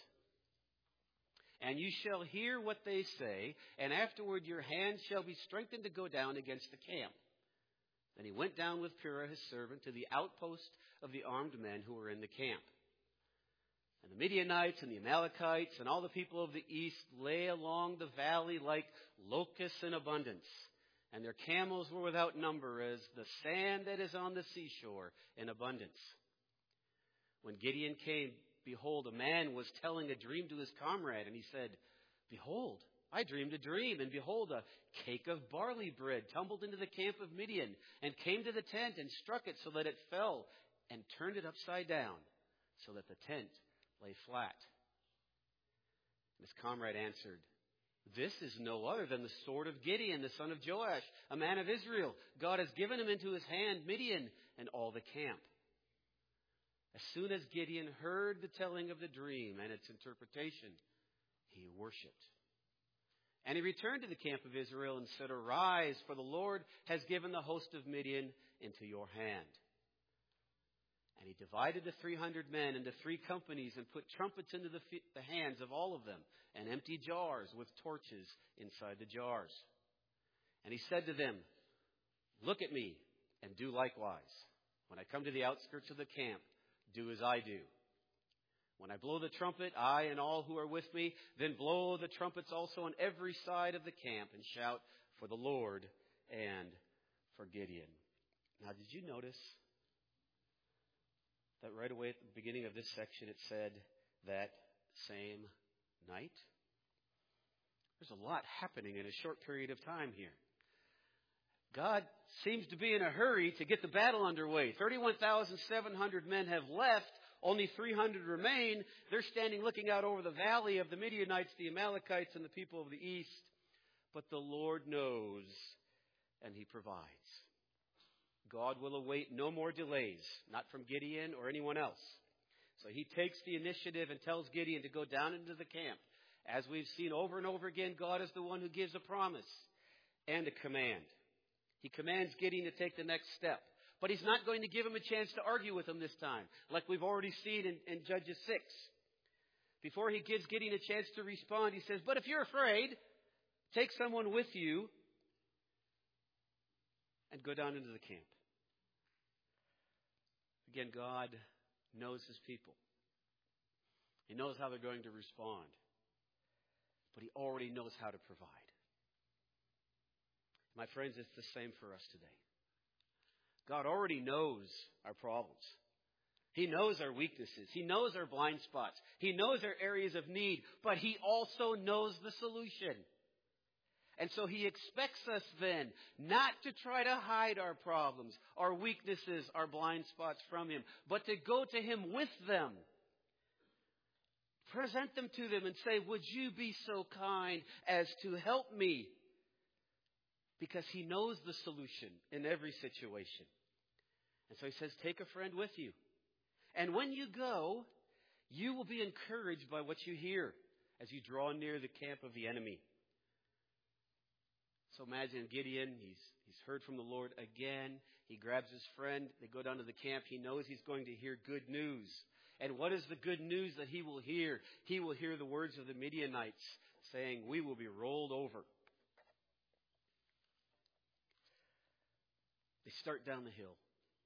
And you shall hear what they say, and afterward your hand shall be strengthened to go down against the camp. Then he went down with Purah his servant to the outpost of the armed men who were in the camp. And the Midianites and the Amalekites and all the people of the east lay along the valley like locusts in abundance. And their camels were without number as the sand that is on the seashore in abundance. When Gideon came, behold, a man was telling a dream to his comrade, and he said, Behold, I dreamed a dream, and behold, a cake of barley bread tumbled into the camp of Midian, and came to the tent, and struck it so that it fell, and turned it upside down, so that the tent lay flat. And his comrade answered, This is no other than the sword of Gideon, the son of Joash, a man of Israel. God has given him into his hand, Midian, and all the camp. As soon as Gideon heard the telling of the dream and its interpretation, he worshipped. And he returned to the camp of Israel and said, Arise, for the Lord has given the host of Midian into your hand. And he divided the 300 men into 3 companies and put trumpets into the hands of all of them, and empty jars with torches inside the jars. And he said to them, Look at me and do likewise. When I come to the outskirts of the camp, do as I do. When I blow the trumpet, I and all who are with me, then blow the trumpets also on every side of the camp and shout for the Lord and for Gideon. Now, did you notice that right away at the beginning of this section it said that same night? There's a lot happening in a short period of time here. God seems to be in a hurry to get the battle underway. 31,700 men have left. Only 300 remain. They're standing looking out over the valley of the Midianites, the Amalekites, and the people of the east. But the Lord knows, and he provides. God will await no more delays, not from Gideon or anyone else. So he takes the initiative and tells Gideon to go down into the camp. As we've seen over and over again, God is the one who gives a promise and a command. He commands Gideon to take the next step. But he's not going to give him a chance to argue with him this time, like we've already seen in Judges 6. Before he gives Gideon a chance to respond, he says, But if you're afraid, take someone with you and go down into the camp. Again, God knows his people. He knows how they're going to respond. But he already knows how to provide. My friends, it's the same for us today. God already knows our problems. He knows our weaknesses. He knows our blind spots. He knows our areas of need. But he also knows the solution. And so he expects us then not to try to hide our problems, our weaknesses, our blind spots from him, but to go to him with them. present them to them and say, would you be so kind as to help me? Because he knows the solution in every situation. And so he says, take a friend with you. And when you go, you will be encouraged by what you hear as you draw near the camp of the enemy. So imagine Gideon, he's heard from the Lord again. He grabs his friend. They go down to the camp. He knows he's going to hear good news. And what is the good news that he will hear? He will hear the words of the Midianites saying, we will be rolled over. They start down the hill.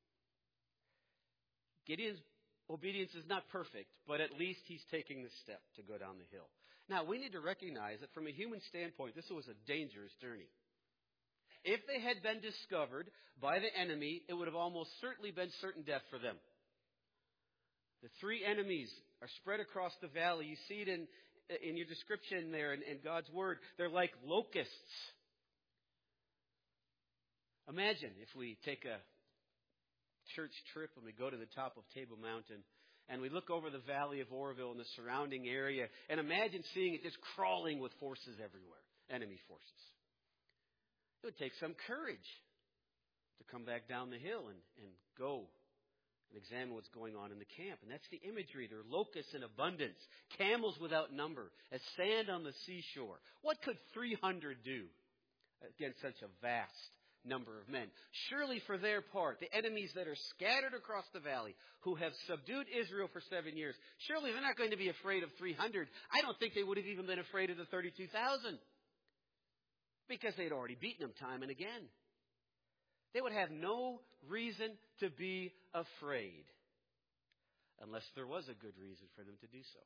Gideon's obedience is not perfect, but at least he's taking the step to go down the hill. Now, we need to recognize that from a human standpoint, this was a dangerous journey. If they had been discovered by the enemy, it would have almost certainly been certain death for them. The three enemies are spread across the valley. You see it in your description there in God's Word. They're like locusts. Imagine if we take a church trip and we go to the top of Table Mountain and we look over the valley of Oroville and the surrounding area, and imagine seeing it just crawling with forces everywhere, enemy forces. It would take some courage to come back down the hill and go and examine what's going on in the camp. And that's the imagery. There are locusts in abundance, camels without number, as sand on the seashore. What could 300 do against such a vast number of men? Surely for their part, the enemies that are scattered across the valley, who have subdued Israel for 7 years, surely they're not going to be afraid of 300. I don't think they would have even been afraid of the 32,000. Because they'd already beaten them time and again. They would have no reason to be afraid. Unless there was a good reason for them to do so.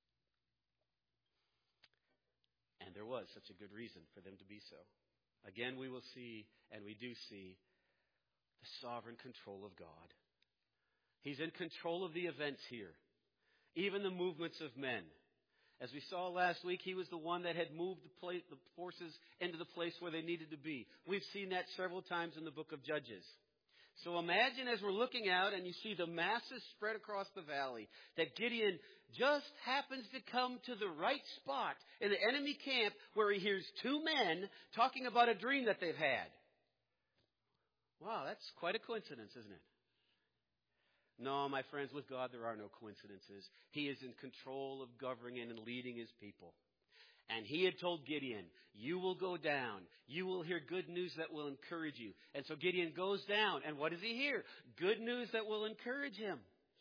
And there was such a good reason for them to be so. Again, we will see, and we do see, the sovereign control of God. He's in control of the events here. Even the movements of men. As we saw last week, he was the one that had moved the forces into the place where they needed to be. We've seen that several times in the book of Judges. So imagine as we're looking out and you see the masses spread across the valley, that Gideon just happens to come to the right spot in the enemy camp where he hears two men talking about a dream that they've had. Wow, that's quite a coincidence, isn't it? No, my friends, with God there are no coincidences. He is in control of governing and leading his people. And he had told Gideon, you will go down. You will hear good news that will encourage you. And so Gideon goes down. And what does he hear? Good news that will encourage him.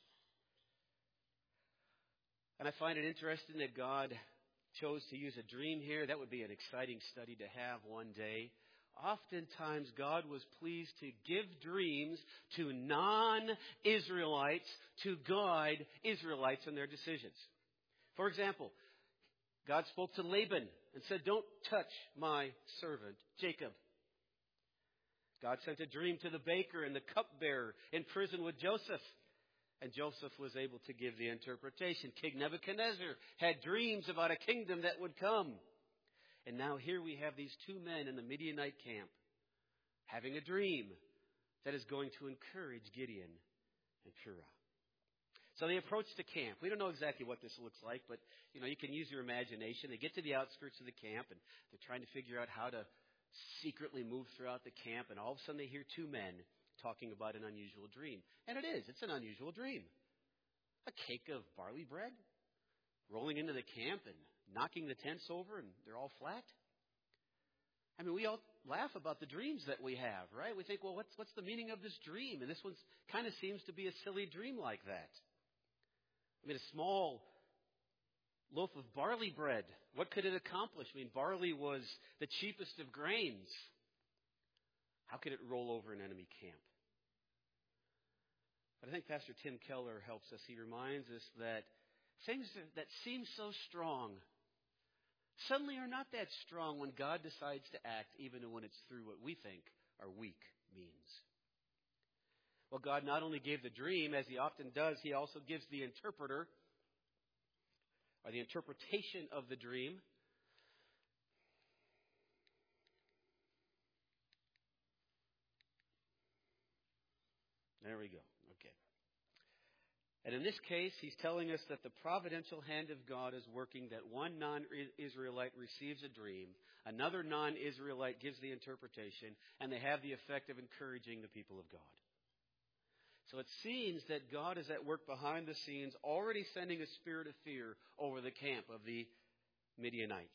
And I find it interesting that God chose to use a dream here. That would be an exciting study to have one day. Oftentimes, God was pleased to give dreams to non-Israelites to guide Israelites in their decisions. For example, God spoke to Laban and said, don't touch my servant, Jacob. God sent a dream to the baker and the cupbearer in prison with Joseph. And Joseph was able to give the interpretation. King Nebuchadnezzar had dreams about a kingdom that would come. And now here we have these two men in the Midianite camp having a dream that is going to encourage Gideon and Purah. So they approach the camp. We don't know exactly what this looks like, but you can use your imagination. They get to the outskirts of the camp and they're trying to figure out how to secretly move throughout the camp. And all of a sudden they hear two men talking about an unusual dream. And it's an unusual dream. A cake of barley bread rolling into the camp and knocking the tents over and they're all flat. I mean, we all laugh about the dreams that we have, right? We think, well, what's the meaning of this dream? And this one kind of seems to be a silly dream like that. I mean, a small loaf of barley bread, what could it accomplish? I mean, barley was the cheapest of grains. How could it roll over an enemy camp? But I think Pastor Tim Keller helps us. He reminds us that things that seem so strong suddenly are not that strong when God decides to act, even when it's through what we think are weak means. Well, God not only gave the dream, as he often does, he also gives the interpreter, or the interpretation of the dream. There we go. Okay. And in this case, he's telling us that the providential hand of God is working, that one non-Israelite receives a dream, another non-Israelite gives the interpretation, and they have the effect of encouraging the people of God. So it seems that God is at work behind the scenes, already sending a spirit of fear over the camp of the Midianites.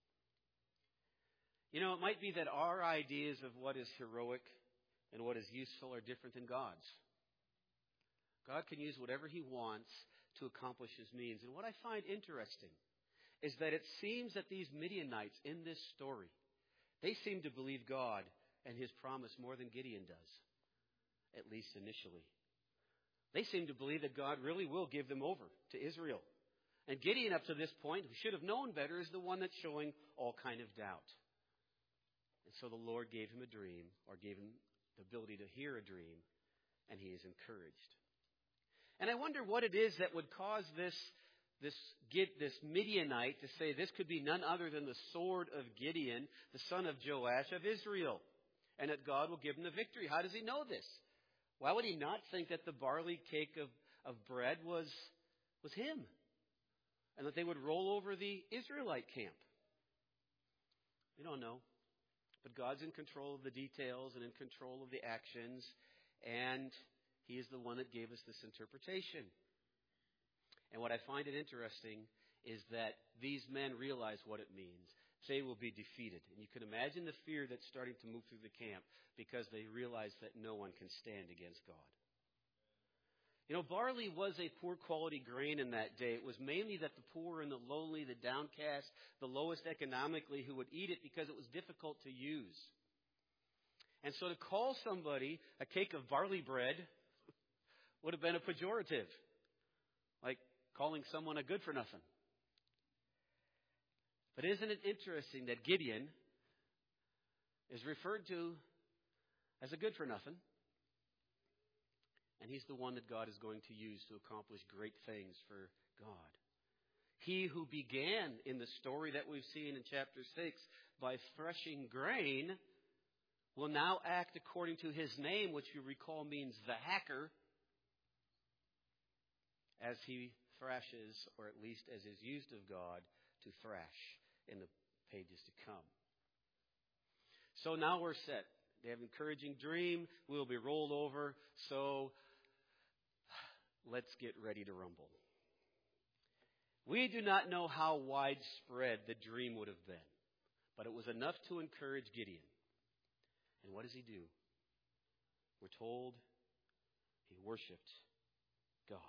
You know, it might be that our ideas of what is heroic and what is useful are different than God's. God can use whatever He wants to accomplish His means. And what I find interesting is that it seems that these Midianites in this story, they seem to believe God and His promise more than Gideon does, at least initially. They seem to believe that God really will give them over to Israel. And Gideon, up to this point, who should have known better, is the one that's showing all kind of doubt. And so the Lord gave him a dream, or gave him the ability to hear a dream, and he is encouraged. And I wonder what it is that would cause this Midianite to say this could be none other than the sword of Gideon, the son of Joash of Israel, and that God will give him the victory. How does he know this? Why would he not think that the barley cake of bread was him, and that they would roll over the Israelite camp? We don't know. But God's in control of the details and in control of the actions, and He is the one that gave us this interpretation. And what I find it interesting is that these men realize what it means. They will be defeated. And you can imagine the fear that's starting to move through the camp because they realize that no one can stand against God. You know, barley was a poor quality grain in that day. It was mainly that the poor and the lonely, the downcast, the lowest economically who would eat it because it was difficult to use. And so to call somebody a cake of barley bread would have been a pejorative, like calling someone a good for nothing. But isn't it interesting that Gideon is referred to as a good for nothing? And he's the one that God is going to use to accomplish great things for God. He who began in the story that we've seen in chapter 6 by threshing grain will now act according to his name, which you recall means the hacker, as he thrashes, or at least as is used of God, to thrash in the pages to come. So now we're set. They have an encouraging dream. We'll be rolled over. So let's get ready to rumble. We do not know how widespread the dream would have been, but it was enough to encourage Gideon. And what does he do? We're told he worshiped God.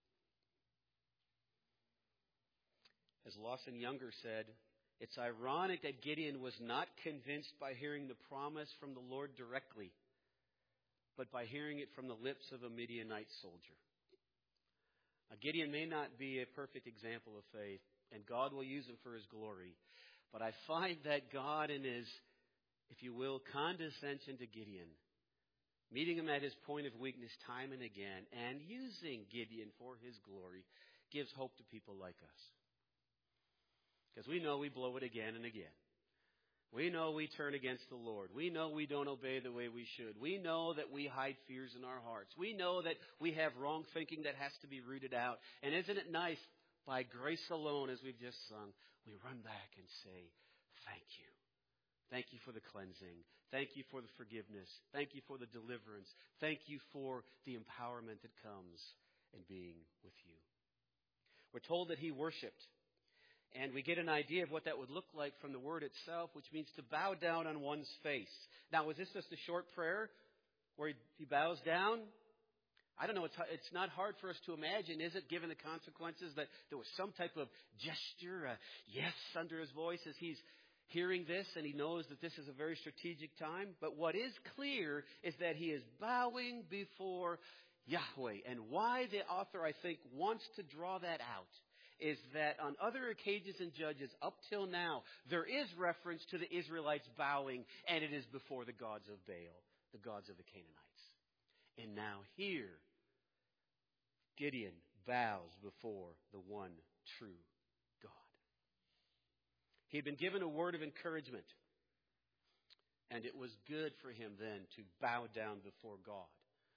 As Lawson Younger said, it's ironic that Gideon was not convinced by hearing the promise from the Lord directly, but by hearing it from the lips of a Midianite soldier. Now, Gideon may not be a perfect example of faith, and God will use him for His glory. But I find that God in His, if you will, condescension to Gideon, meeting him at his point of weakness time and again, and using Gideon for His glory, gives hope to people like us. Because we know we blow it again and again. We know we turn against the Lord. We know we don't obey the way we should. We know that we hide fears in our hearts. We know that we have wrong thinking that has to be rooted out. And isn't it nice, by grace alone, as we've just sung, we run back and say, thank you. Thank you for the cleansing. Thank you for the forgiveness. Thank you for the deliverance. Thank you for the empowerment that comes in being with you. We're told that he worshiped. And we get an idea of what that would look like from the word itself, which means to bow down on one's face. Now, was this just a short prayer where he bows down? I don't know. It's not hard for us to imagine, is it, given the consequences, that there was some type of gesture, a yes under his voice as he's hearing this, and he knows that this is a very strategic time. But what is clear is that he is bowing before Yahweh. And why the author, I think, wants to draw that out is that on other occasions in Judges up till now, there is reference to the Israelites bowing, and it is before the gods of Baal, the gods of the Canaanites. And now here, Gideon bows before the one true God. He had been given a word of encouragement, and it was good for him then to bow down before God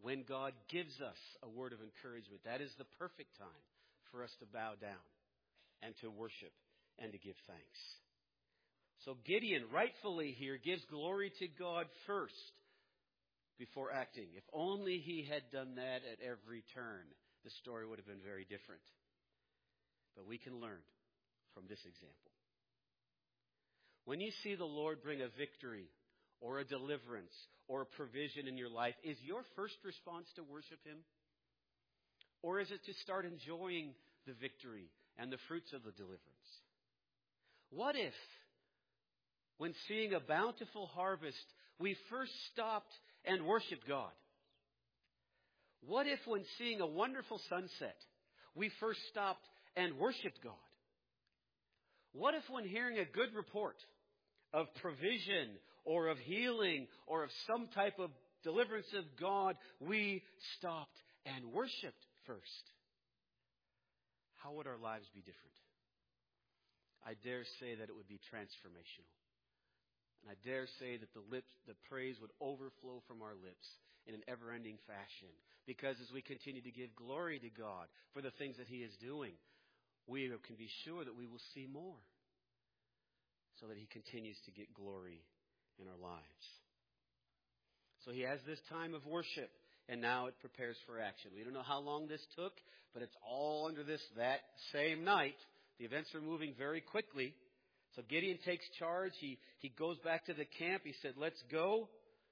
when God gives us a word of encouragement, that is the perfect time for us to bow down and to worship and to give thanks. So Gideon rightfully here gives glory to God first before acting. If only he had done that at every turn, the story would have been very different. But we can learn from this example. When you see the Lord bring a victory or a deliverance or a provision in your life, is your first response to worship Him? Or is it to start enjoying the victory and the fruits of the deliverance? What if, when seeing a bountiful harvest, we first stopped and worshiped God? What if, when seeing a wonderful sunset, we first stopped and worshiped God? What if, when hearing a good report of provision or of healing or of some type of deliverance of God, we stopped and worshiped first? How would our lives be different? I dare say that it would be transformational. And I dare say that the praise would overflow from our lips in an ever-ending fashion. Because as we continue to give glory to God for the things that He is doing, we can be sure that we will see more, so that He continues to get glory in our lives. So He has this time of worship, and now it prepares for action. We don't know how long this took, but it's all under that same night. The events are moving very quickly. So Gideon takes charge. He goes back to the camp. He said, let's go.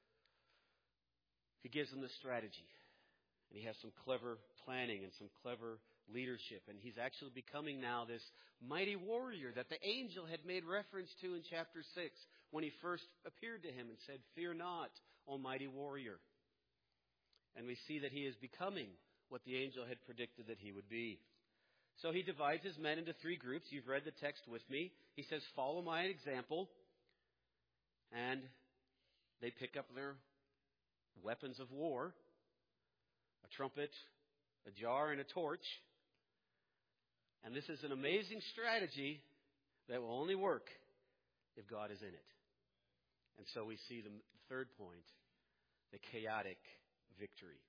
He gives them the strategy. And he has some clever planning and some clever leadership. And he's actually becoming now this mighty warrior that the angel had made reference to in chapter 6 when he first appeared to him and said, fear not, O mighty warrior. And we see that he is becoming what the angel had predicted that he would be. So he divides his men into 3 groups. You've read the text with me. He says, follow my example. And they pick up their weapons of war, a trumpet, a jar, and a torch. And this is an amazing strategy that will only work if God is in it. And so we see the third point, the chaotic victory.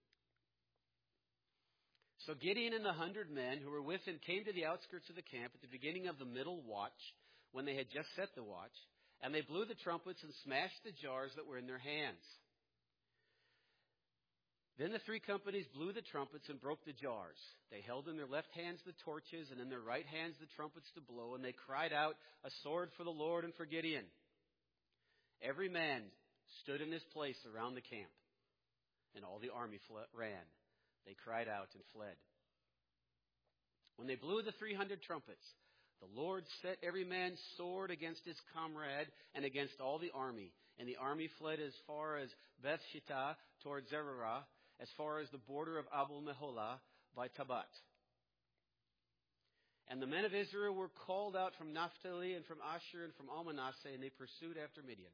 So Gideon and the 100 men who were with him came to the outskirts of the camp at the beginning of the middle watch, when they had just set the watch, and they blew the trumpets and smashed the jars that were in their hands. Then the 3 companies blew the trumpets and broke the jars. They held in their left hands the torches and in their right hands the trumpets to blow, and they cried out, a sword for the Lord and for Gideon. Every man stood in his place around the camp, and all the army ran. They cried out and fled. When they blew the 300 trumpets, the Lord set every man's sword against his comrade and against all the army. And the army fled as far as Beth-shittah toward Zererah, as far as the border of Abel-meholah by Tabat. And the men of Israel were called out from Naphtali and from Asher and from Manasseh, and they pursued after Midian.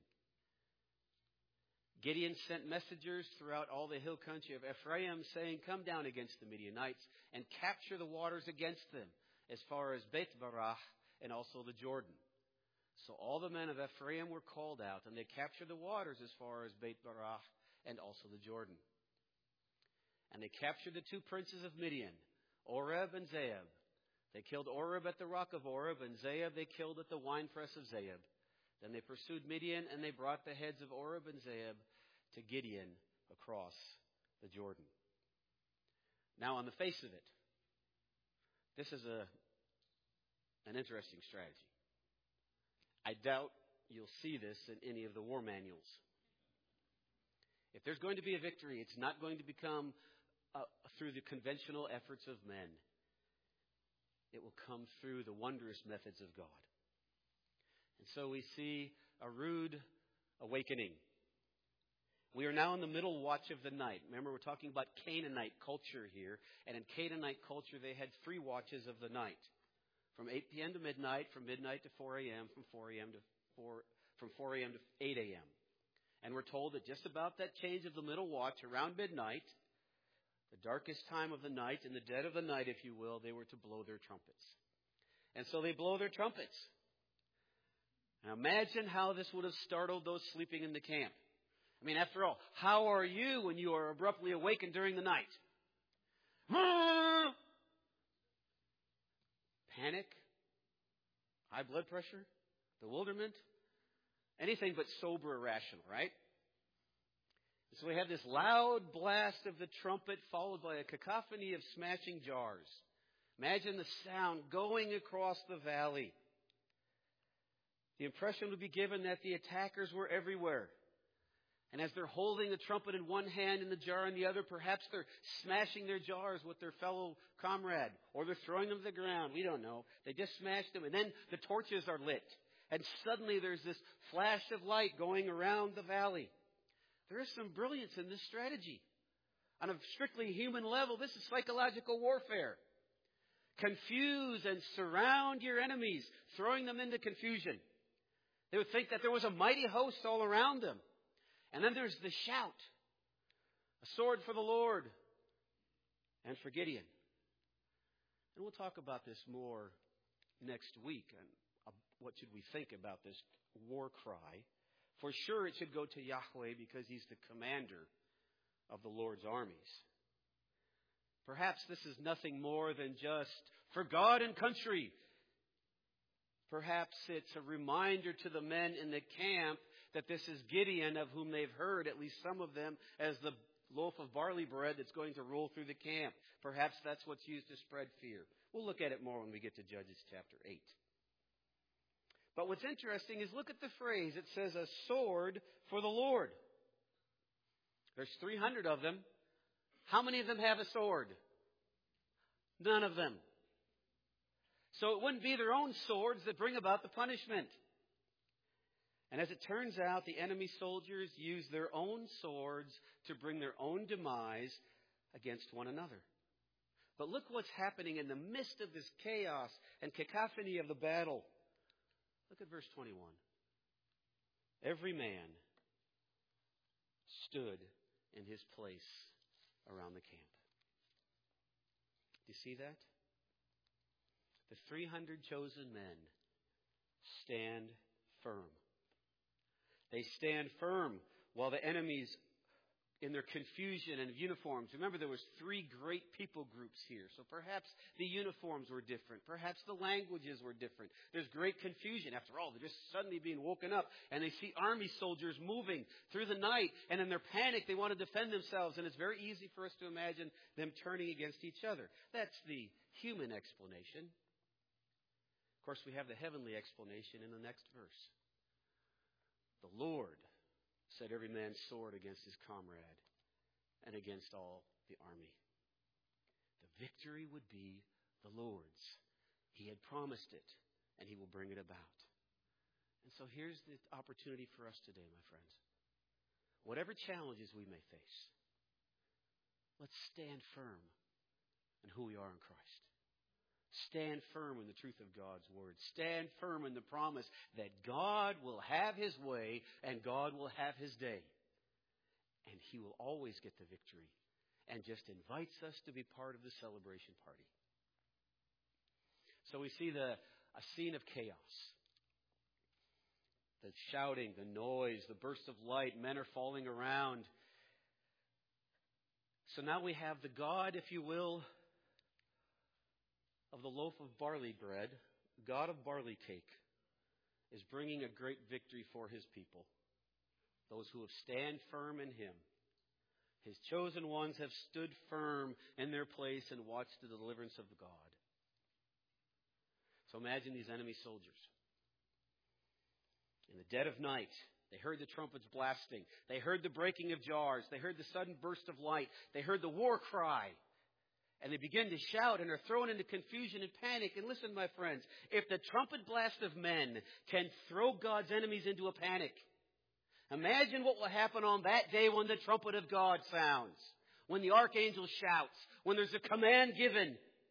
Gideon sent messengers throughout all the hill country of Ephraim, saying, come down against the Midianites and capture the waters against them, as far as Beth-barach and also the Jordan. So all the men of Ephraim were called out, and they captured the waters as far as Beth-barach and also the Jordan. And they captured the 2 princes of Midian, Oreb and Zeeb. They killed Oreb at the rock of Oreb, and Zeeb they killed at the winepress of Zeeb. Then they pursued Midian, and they brought the heads of Oreb and Zeeb to Gideon across the Jordan. Now, on the face of it, this is an interesting strategy. I doubt you'll see this in any of the war manuals. If there's going to be a victory, it's not going to become through the conventional efforts of men. It will come through the wondrous methods of God. And so we see a rude awakening. We are now in the middle watch of the night. Remember, we're talking about Canaanite culture here. And in Canaanite culture, they had 3 watches of the night. From 8 p.m. to midnight, from midnight to 4 a.m., from 4 a.m. to 8 a.m. And we're told that just about that change of the middle watch, around midnight, the darkest time of the night, in the dead of the night, if you will, they were to blow their trumpets. And so they blow their trumpets. Now imagine how this would have startled those sleeping in the camp. I mean, after all, how are you when you are abruptly awakened during the night? Panic? High blood pressure? Bewilderment? Anything but sober irrational, right? So we have this loud blast of the trumpet followed by a cacophony of smashing jars. Imagine the sound going across the valley. The impression would be given that the attackers were everywhere. And as they're holding the trumpet in one hand and the jar in the other, perhaps they're smashing their jars with their fellow comrade, or they're throwing them to the ground. We don't know. They just smashed them, and then the torches are lit. And suddenly there's this flash of light going around the valley. There is some brilliance in this strategy. On a strictly human level, this is psychological warfare. Confuse and surround your enemies, throwing them into confusion. They would think that there was a mighty host all around them. And then there's the shout. A sword for the Lord and for Gideon. And we'll talk about this more next week. And what should we think about this war cry? For sure it should go to Yahweh because He's the commander of the Lord's armies. Perhaps this is nothing more than just for God and country. Perhaps it's a reminder to the men in the camp that this is Gideon, of whom they've heard, at least some of them, as the loaf of barley bread that's going to roll through the camp. Perhaps that's what's used to spread fear. We'll look at it more when we get to Judges chapter 8. But what's interesting is look at the phrase. It says, a sword for the Lord. There's 300 of them. How many of them have a sword? None of them. So it wouldn't be their own swords that bring about the punishment. And as it turns out, the enemy soldiers use their own swords to bring their own demise against one another. But look what's happening in the midst of this chaos and cacophony of the battle. Look at verse 21. Every man stood in his place around the camp. Do you see that? The 300 chosen men stand firm. They stand firm while the enemies, in their confusion and uniforms. Remember, there was 3 great people groups here. So perhaps the uniforms were different. Perhaps the languages were different. There's great confusion. After all, they're just suddenly being woken up. And they see army soldiers moving through the night. And in their panic, they want to defend themselves. And it's very easy for us to imagine them turning against each other. That's the human explanation. Of course, we have the heavenly explanation in the next verse. The Lord set every man's sword against his comrade and against all the army. The victory would be the Lord's. He had promised it, and He will bring it about. And so here's the opportunity for us today, my friends. Whatever challenges we may face, let's stand firm in who we are in Christ. Stand firm in the truth of God's Word. Stand firm in the promise that God will have His way and God will have His day. And He will always get the victory and just invites us to be part of the celebration party. So we see a scene of chaos. The shouting, the noise, the burst of light, men are falling around. So now we have the God, if you will, of the loaf of barley bread, God of barley cake, is bringing a great victory for His people. Those who have stand firm in Him. His chosen ones have stood firm in their place and watched the deliverance of God. So imagine these enemy soldiers. In the dead of night, they heard the trumpets blasting. They heard the breaking of jars. They heard the sudden burst of light. They heard the war cry. And they begin to shout and are thrown into confusion and panic. And listen, my friends, if the trumpet blast of men can throw God's enemies into a panic, imagine what will happen on that day when the trumpet of God sounds, when the archangel shouts, when there's a command given,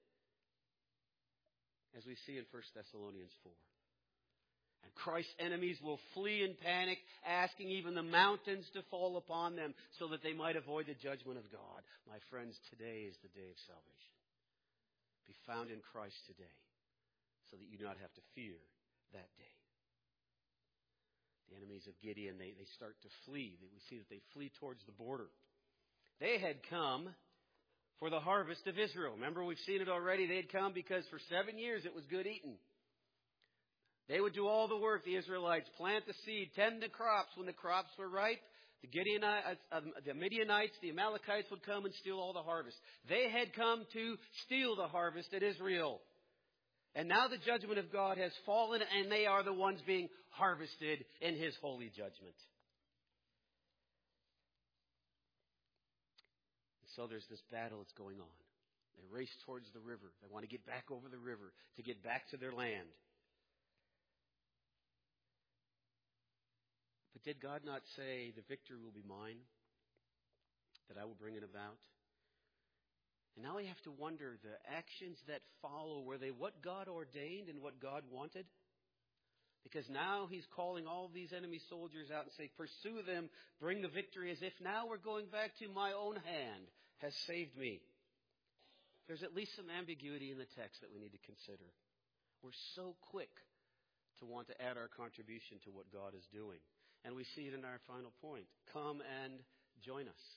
as we see in 1 Thessalonians 4. And Christ's enemies will flee in panic, asking even the mountains to fall upon them so that they might avoid the judgment of God. My friends, today is the day of salvation. Be found in Christ today so that you do not have to fear that day. The enemies of Gideon, they start to flee. We see that they flee towards the border. They had come for the harvest of Israel. Remember, we've seen it already. They had come because for 7 years it was good eating. They would do all the work, the Israelites, plant the seed, tend the crops. When the crops were ripe, the Midianites, the Amalekites would come and steal all the harvest. They had come to steal the harvest at Israel. And now the judgment of God has fallen, and they are the ones being harvested in His holy judgment. So there's this battle that's going on. They race towards the river. They want to get back over the river to get back to their land. But did God not say, the victory will be mine, that I will bring it about? And now we have to wonder, the actions that follow, were they what God ordained and what God wanted? Because now He's calling all these enemy soldiers out and say, pursue them, bring the victory, as if now we're going back to my own hand has saved me. There's at least some ambiguity in the text that we need to consider. We're so quick to want to add our contribution to what God is doing. And we see it in our final point. Come and join us.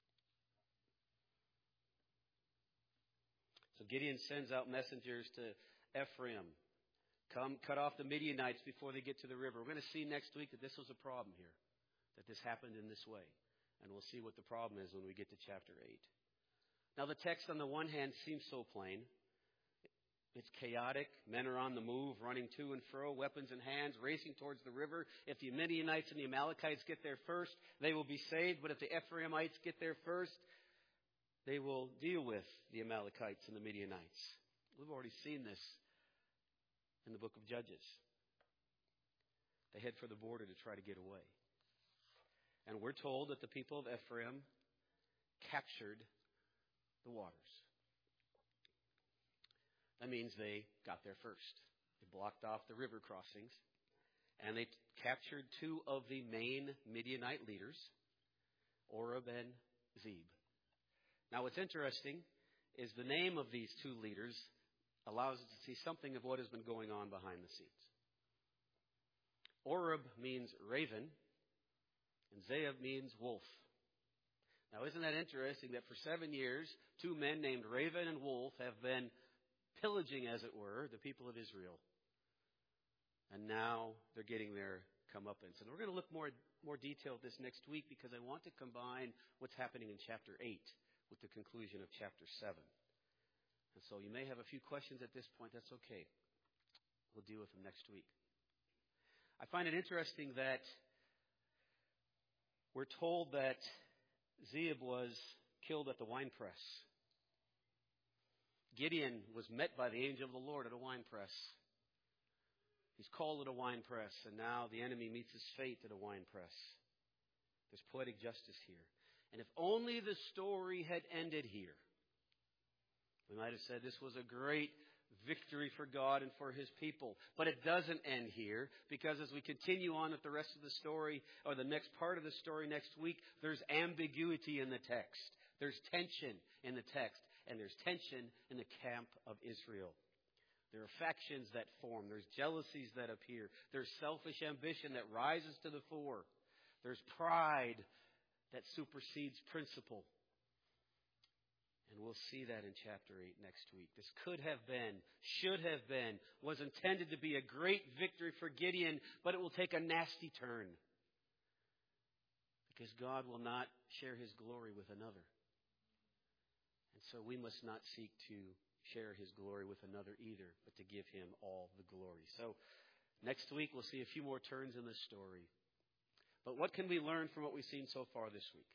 So Gideon sends out messengers to Ephraim. Come, cut off the Midianites before they get to the river. We're going to see next week that this was a problem here, that this happened in this way. And we'll see what the problem is when we get to chapter 8. Now the text on the one hand seems so plain. It's chaotic. Men are on the move, running to and fro, weapons in hands, racing towards the river. If the Midianites and the Amalekites get there first, they will be saved. But if the Ephraimites get there first, they will deal with the Amalekites and the Midianites. We've already seen this in the book of Judges. They head for the border to try to get away. And we're told that the people of Ephraim captured the waters. That means they got there first. They blocked off the river crossings. And they captured two of the main Midianite leaders, Oreb and Zeb. Now what's interesting is the name of these two leaders allows us to see something of what has been going on behind the scenes. Oreb means raven, and Zeb means wolf. Now isn't that interesting that for 7 years, two men named Raven and Wolf have been pillaging, as it were, the people of Israel. And now they're getting their comeuppance. And we're going to look more detail at this next week because I want to combine what's happening in chapter 8 with the conclusion of chapter 7. And so you may have a few questions at this point. That's okay. We'll deal with them next week. I find it interesting that we're told that Zeb was killed at the winepress. Gideon was met by the angel of the Lord at a winepress. He's called at a winepress, and now the enemy meets his fate at a winepress. There's poetic justice here. And if only the story had ended here, we might have said this was a great victory for God and for His people. But it doesn't end here, because as we continue on with the rest of the story, or the next part of the story next week, there's ambiguity in the text. There's tension in the text. And there's tension in the camp of Israel. There are factions that form. There's jealousies that appear. There's selfish ambition that rises to the fore. There's pride that supersedes principle. And we'll see that in chapter 8 next week. This could have been, should have been, was intended to be a great victory for Gideon, but it will take a nasty turn. Because God will not share His glory with another. And so we must not seek to share His glory with another either, but to give Him all the glory. So next week we'll see a few more turns in this story. But what can we learn from what we've seen so far this week?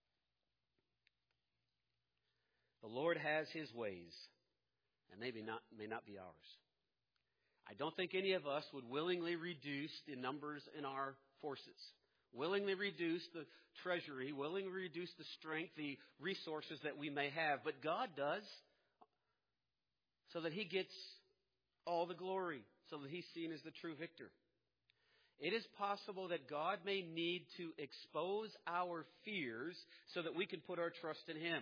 The Lord has His ways, and they may not be ours. I don't think any of us would willingly reduce the numbers in our forces. Willingly reduce the treasury, willingly reduce the strength, the resources that we may have. But God does, so that He gets all the glory, so that He's seen as the true victor. It is possible that God may need to expose our fears so that we can put our trust in Him.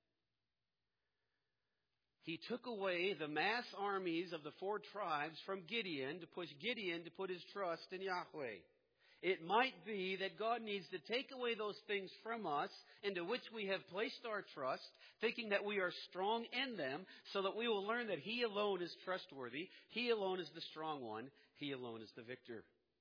He took away the mass armies of the 4 tribes from Gideon to push Gideon to put his trust in Yahweh. It might be that God needs to take away those things from us into which we have placed our trust, thinking that we are strong in them, so that we will learn that He alone is trustworthy, He alone is the strong one, He alone is the victor.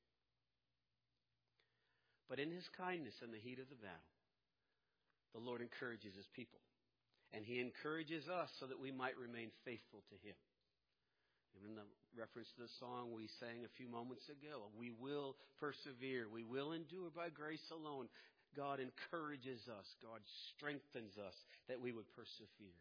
But in His kindness in the heat of the battle, the Lord encourages His people. And He encourages us so that we might remain faithful to Him. And in the reference to the song we sang a few moments ago, we will persevere. We will endure by grace alone. God encourages us. God strengthens us that we would persevere.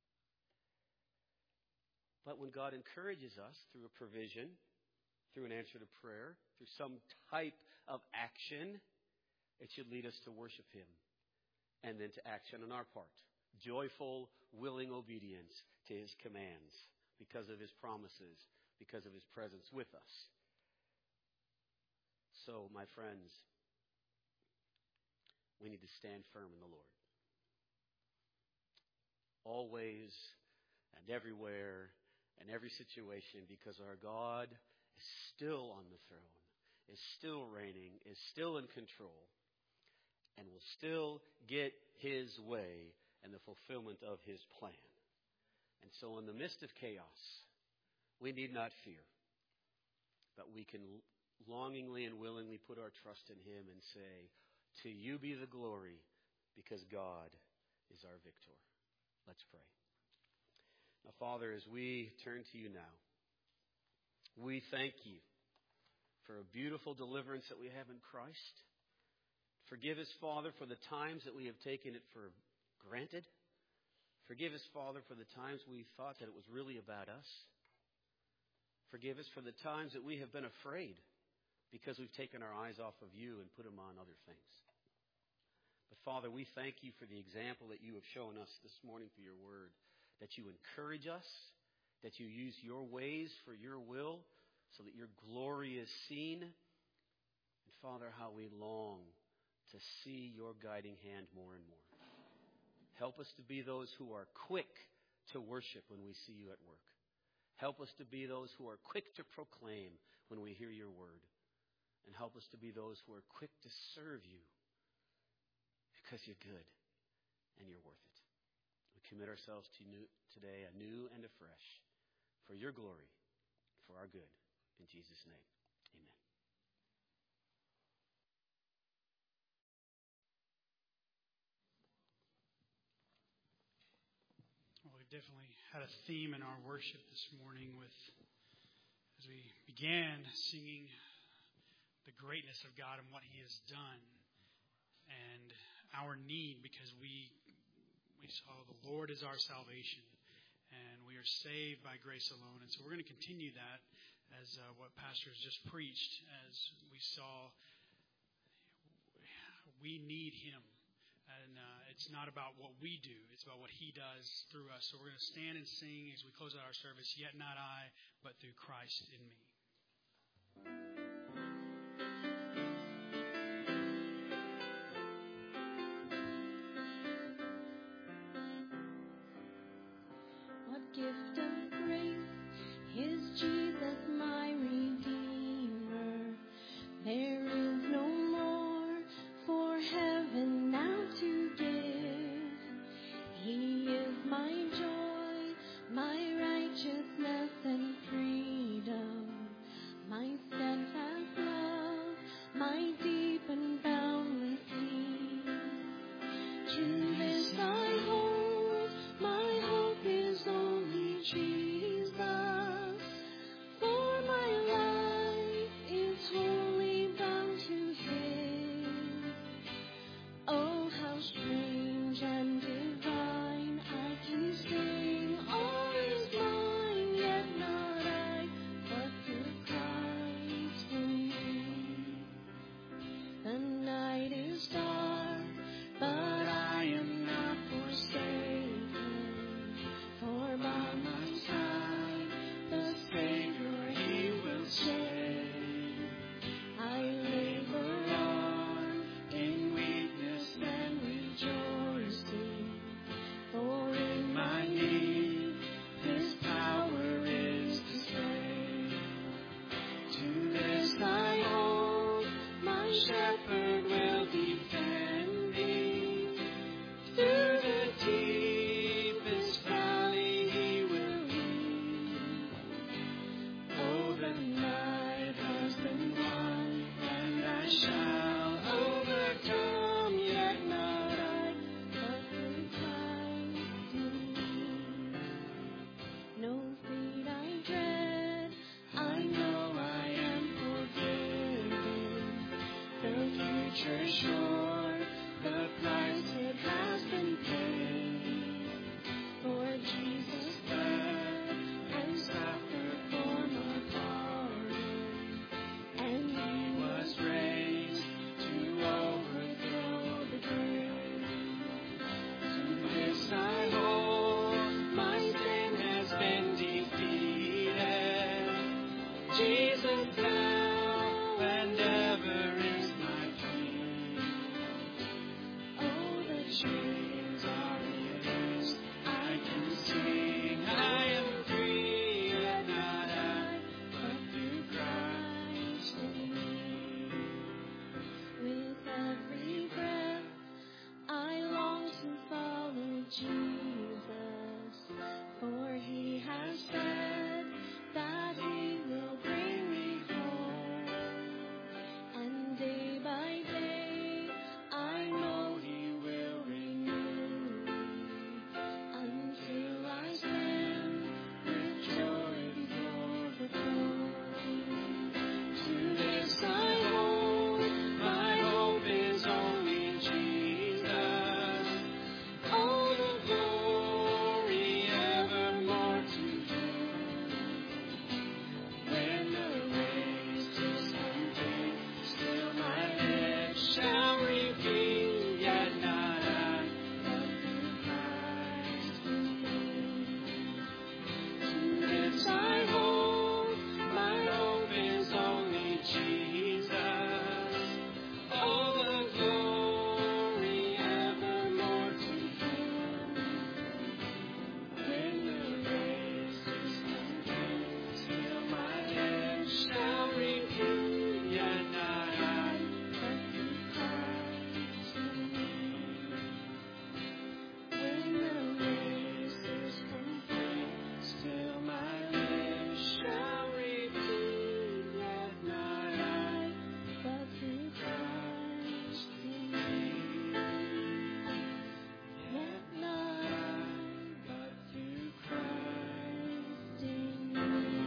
But when God encourages us through a provision, through an answer to prayer, through some type of action, it should lead us to worship Him and then to action on our part. Joyful, willing obedience to His commands because of His promises, because of His presence with us. So, my friends, we need to stand firm in the Lord. Always and everywhere and every situation, because our God is still on the throne, is still reigning, is still in control, and will still get His way and the fulfillment of His plan. And so in the midst of chaos, we need not fear, but we can longingly and willingly put our trust in Him and say, to You be the glory, because God is our victor. Let's pray. Now, Father, as we turn to You now, we thank You for a beautiful deliverance that we have in Christ. Forgive us, Father, for the times that we have taken it for granted. Forgive us, Father, for the times we thought that it was really about us. Forgive us for the times that we have been afraid because we've taken our eyes off of You and put them on other things. But, Father, we thank You for the example that You have shown us this morning through Your word, that You encourage us, that You use Your ways for Your will so that Your glory is seen. And, Father, how we long to see Your guiding hand more and more. Help us to be those who are quick to worship when we see You at work. Help us to be those who are quick to proclaim when we hear Your word. And help us to be those who are quick to serve You because You're good and You're worth it. We commit ourselves to You today anew and afresh for Your glory, for our good. In Jesus' name, amen. Definitely had a theme in our worship this morning as we began singing the greatness of God and what He has done and our need, because we saw the Lord is our salvation and we are saved by grace alone. And so we're going to continue that as what Pastor has just preached, as we saw we need Him. And it's not about what we do. It's about what He does through us. So we're going to stand and sing as we close out our service, Yet Not I, but Through Christ in Me. What gift of grace is Jesus, my Redeemer? There is no more for heaven now to give. He is my joy, my righteousness and freedom, my steadfast shepherd will defend me. Through the deepest valley he will lead. Oh, the night has been won, and I shall overcome, yet not I, but through Christ in me. No fate I dread, I know I am forgiven. The future sure, the price it has been paid. For Jesus bled and suffered for my pardon, and he was raised to overthrow the grave. To this I hold, my sin has been defeated. Jesus now and ever is my King. Oh, the chains are released. I can sing. I am free, yet not I, but through Christ in me. With every breath, I long to follow Jesus, for he has said that he will bring me home. And day by day, I know he will renew me until I stand with joy before the throne. To this I hold, my hope is only Jesus. Oh, the glory evermore to him. When the race is complete, still my lips shall repeat, yet not I, but through Christ in me. To this I hold, my hope is only Jesus. Oh, the glory evermore to him. When the race is complete, still my lips shall repeat, yet not I, but through Christ in me. When the race is complete, still my lips shall repeat, yet not I, but through Christ in me. Yet not I, but through Christ in me.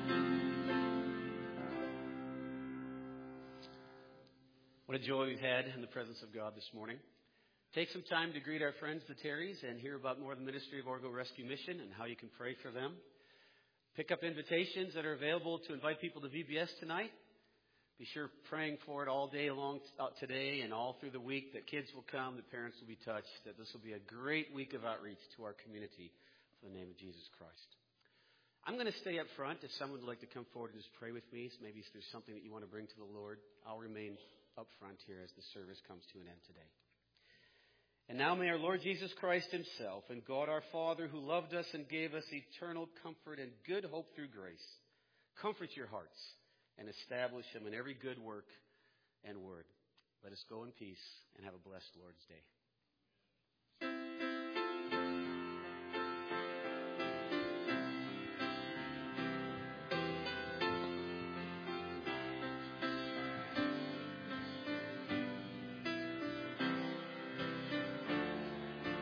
What a joy we've had in the presence of God this morning. Take some time to greet our friends, the Terrys, and hear about more of the ministry of Orgo Rescue Mission and how you can pray for them. Pick up invitations that are available to invite people to VBS tonight. Be sure praying for it all day long today and all through the week, that kids will come, that parents will be touched, that this will be a great week of outreach to our community for the name of Jesus Christ. I'm going to stay up front. If someone would like to come forward and just pray with me, so maybe if there's something that you want to bring to the Lord, I'll remain up front here as the service comes to an end today. And now may our Lord Jesus Christ himself and God our Father, who loved us and gave us eternal comfort and good hope through grace, comfort your hearts and establish them in every good work and word. Let us go in peace and have a blessed Lord's Day.